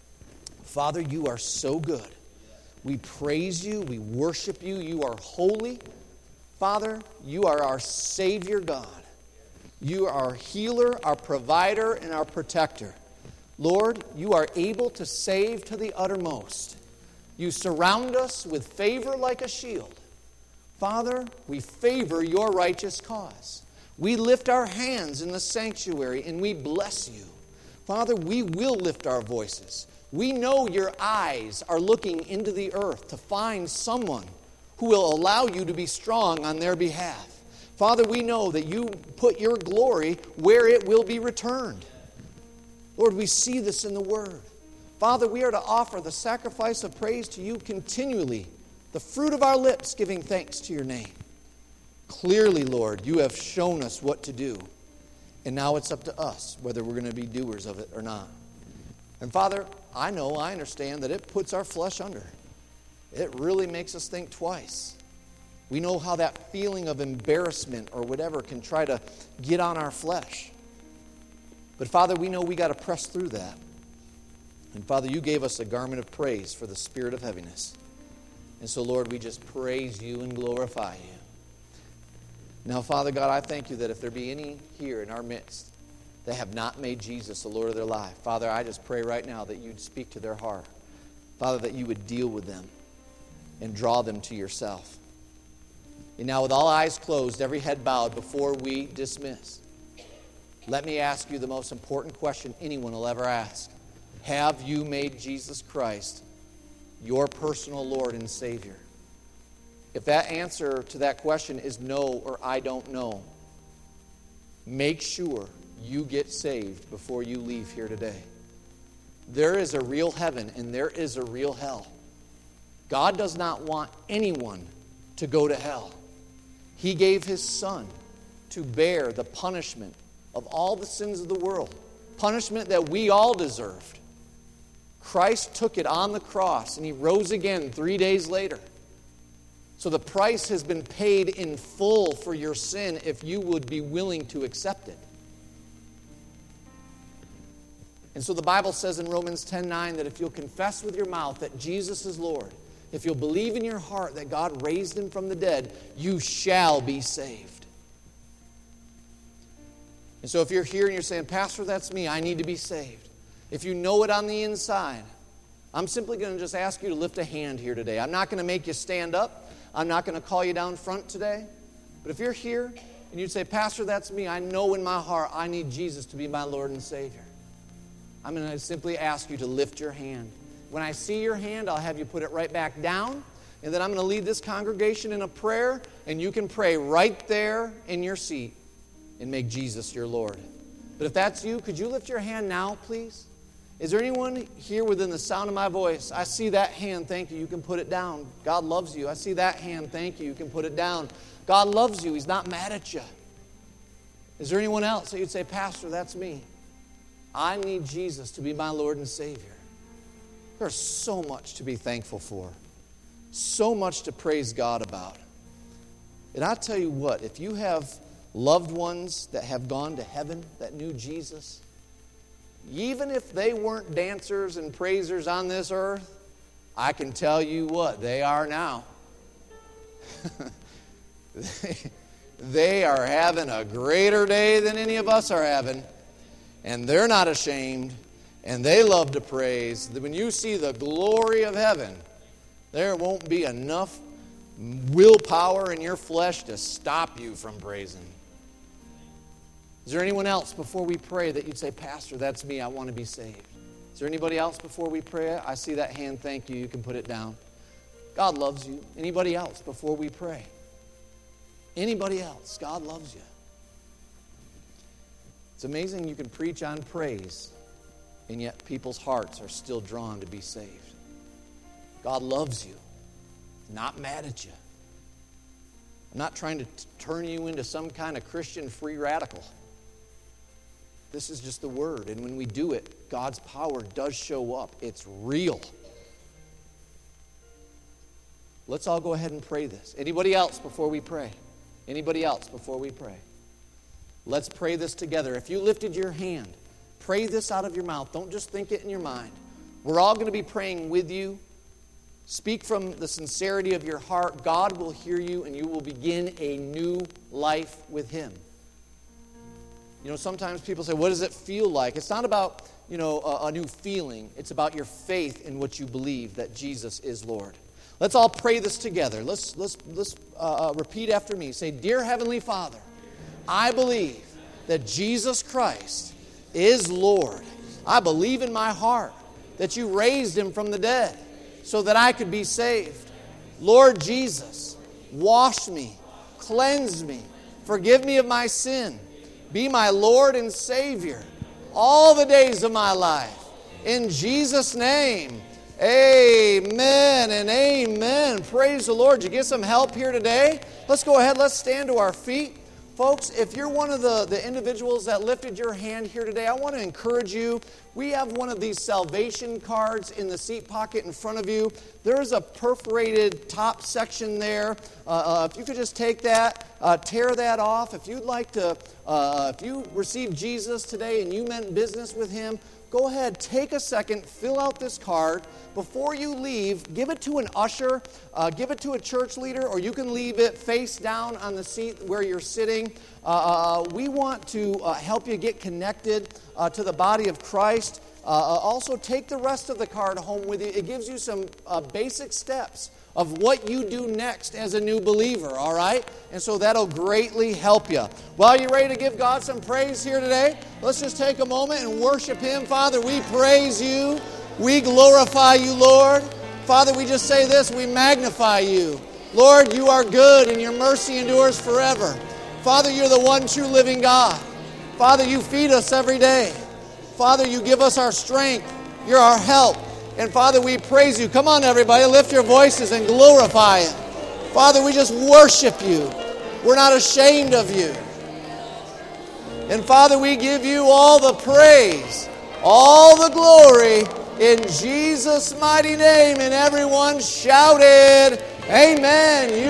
Father, you are so good. We praise you. We worship you. You are holy. Father, you are our Savior God. You are our healer, our provider, and our protector. Lord, you are able to save to the uttermost. You surround us with favor like a shield. Father, we favor your righteous cause. We lift our hands in the sanctuary and we bless you. Father, we will lift our voices. We know your eyes are looking into the earth to find someone who will allow you to be strong on their behalf. Father, we know that you put your glory where it will be returned. Lord, we see this in the Word. Father, we are to offer the sacrifice of praise to you continually, the fruit of our lips giving thanks to your name. Clearly, Lord, you have shown us what to do, and now it's up to us whether we're going to be doers of it or not. And Father, I understand that it puts our flesh under. It really makes us think twice. We know how that feeling of embarrassment or whatever can try to get on our flesh. But Father, we know we got to press through that. And Father, you gave us a garment of praise for the spirit of heaviness. And so, Lord, we just praise you and glorify you. Now, Father God, I thank you that if there be any here in our midst that have not made Jesus the Lord of their life, Father, I just pray right now that you'd speak to their heart. Father, that you would deal with them and draw them to yourself. And now, with all eyes closed, every head bowed, before we dismiss, let me ask you the most important question anyone will ever ask. Have you made Jesus Christ your personal Lord and Savior? If that answer to that question is no or I don't know, make sure you get saved before you leave here today. There is a real heaven and there is a real hell. God does not want anyone to go to hell. He gave his Son to bear the punishment of all the sins of the world, punishment that we all deserved. Christ took it on the cross and he rose again 3 days later. So the price has been paid in full for your sin if you would be willing to accept it. And so the Bible says in Romans 10:9 that if you'll confess with your mouth that Jesus is Lord, if you'll believe in your heart that God raised him from the dead, you shall be saved. And so if you're here and you're saying, Pastor, that's me, I need to be saved. If you know it on the inside, I'm simply going to just ask you to lift a hand here today. I'm not going to make you stand up. I'm not going to call you down front today. But if you're here and you'd say, Pastor, that's me. I know in my heart I need Jesus to be my Lord and Savior. I'm going to simply ask you to lift your hand. When I see your hand, I'll have you put it right back down. And then I'm going to lead this congregation in a prayer. And you can pray right there in your seat and make Jesus your Lord. But if that's you, could you lift your hand now, please? Is there anyone here within the sound of my voice? I see that hand, thank you. You can put it down. God loves you. I see that hand, thank you. You can put it down. God loves you. He's not mad at you. Is there anyone else that you'd say, Pastor, that's me. I need Jesus to be my Lord and Savior. There's so much to be thankful for. So much to praise God about. And I'll tell you what, if you have loved ones that have gone to heaven that knew Jesus, even if they weren't dancers and praisers on this earth, I can tell you what, they are now. They are having a greater day than any of us are having. And they're not ashamed. And they love to praise. When you see the glory of heaven, there won't be enough willpower in your flesh to stop you from praising. Is there anyone else before we pray that you'd say, Pastor, that's me, I want to be saved? Is there anybody else before we pray? I see that hand, thank you. You can put it down. God loves you. Anybody else before we pray? Anybody else? God loves you. It's amazing you can preach on praise, and yet people's hearts are still drawn to be saved. God loves you. Not mad at you. I'm not trying to turn you into some kind of Christian free radical. This is just the Word. And when we do it, God's power does show up. It's real. Let's all go ahead and pray this. Anybody else before we pray? Anybody else before we pray? Let's pray this together. If you lifted your hand, pray this out of your mouth. Don't just think it in your mind. We're all going to be praying with you. Speak from the sincerity of your heart. God will hear you, and you will begin a new life with Him. You know, sometimes people say, what does it feel like? It's not about, a new feeling. It's about your faith in what you believe, that Jesus is Lord. Let's all pray this together. Let's repeat after me. Say, Dear Heavenly Father, I believe that Jesus Christ is Lord. I believe in my heart that you raised Him from the dead so that I could be saved. Lord Jesus, wash me, cleanse me, forgive me of my sin. Be my Lord and Savior all the days of my life. In Jesus' name, amen and amen. Praise the Lord. Did you get some help here today? Let's go ahead. Let's stand to our feet. Folks, if you're one of the individuals that lifted your hand here today, I want to encourage you. We have one of these salvation cards in the seat pocket in front of you. There's a perforated top section there. If you could just take that, tear that off. If you'd like to, if you received Jesus today and you meant business with Him, go ahead, take a second, fill out this card. Before you leave, give it to an usher, give it to a church leader, or you can leave it face down on the seat where you're sitting. We want to help you get connected to the body of Christ. Also, take the rest of the card home with you. It gives you some basic steps of what you do next as a new believer, all right? And so that'll greatly help you. Well, are you ready to give God some praise here today? Let's just take a moment and worship Him. Father, we praise You. We glorify You, Lord. Father, we just say this, we magnify You. Lord, You are good and Your mercy endures forever. Father, You're the one true living God. Father, You feed us every day. Father, You give us our strength. You're our help. And Father, we praise You. Come on, everybody, lift your voices and glorify Him. Father, we just worship You. We're not ashamed of You. And Father, we give You all the praise, all the glory, in Jesus' mighty name. And everyone shouted, Amen.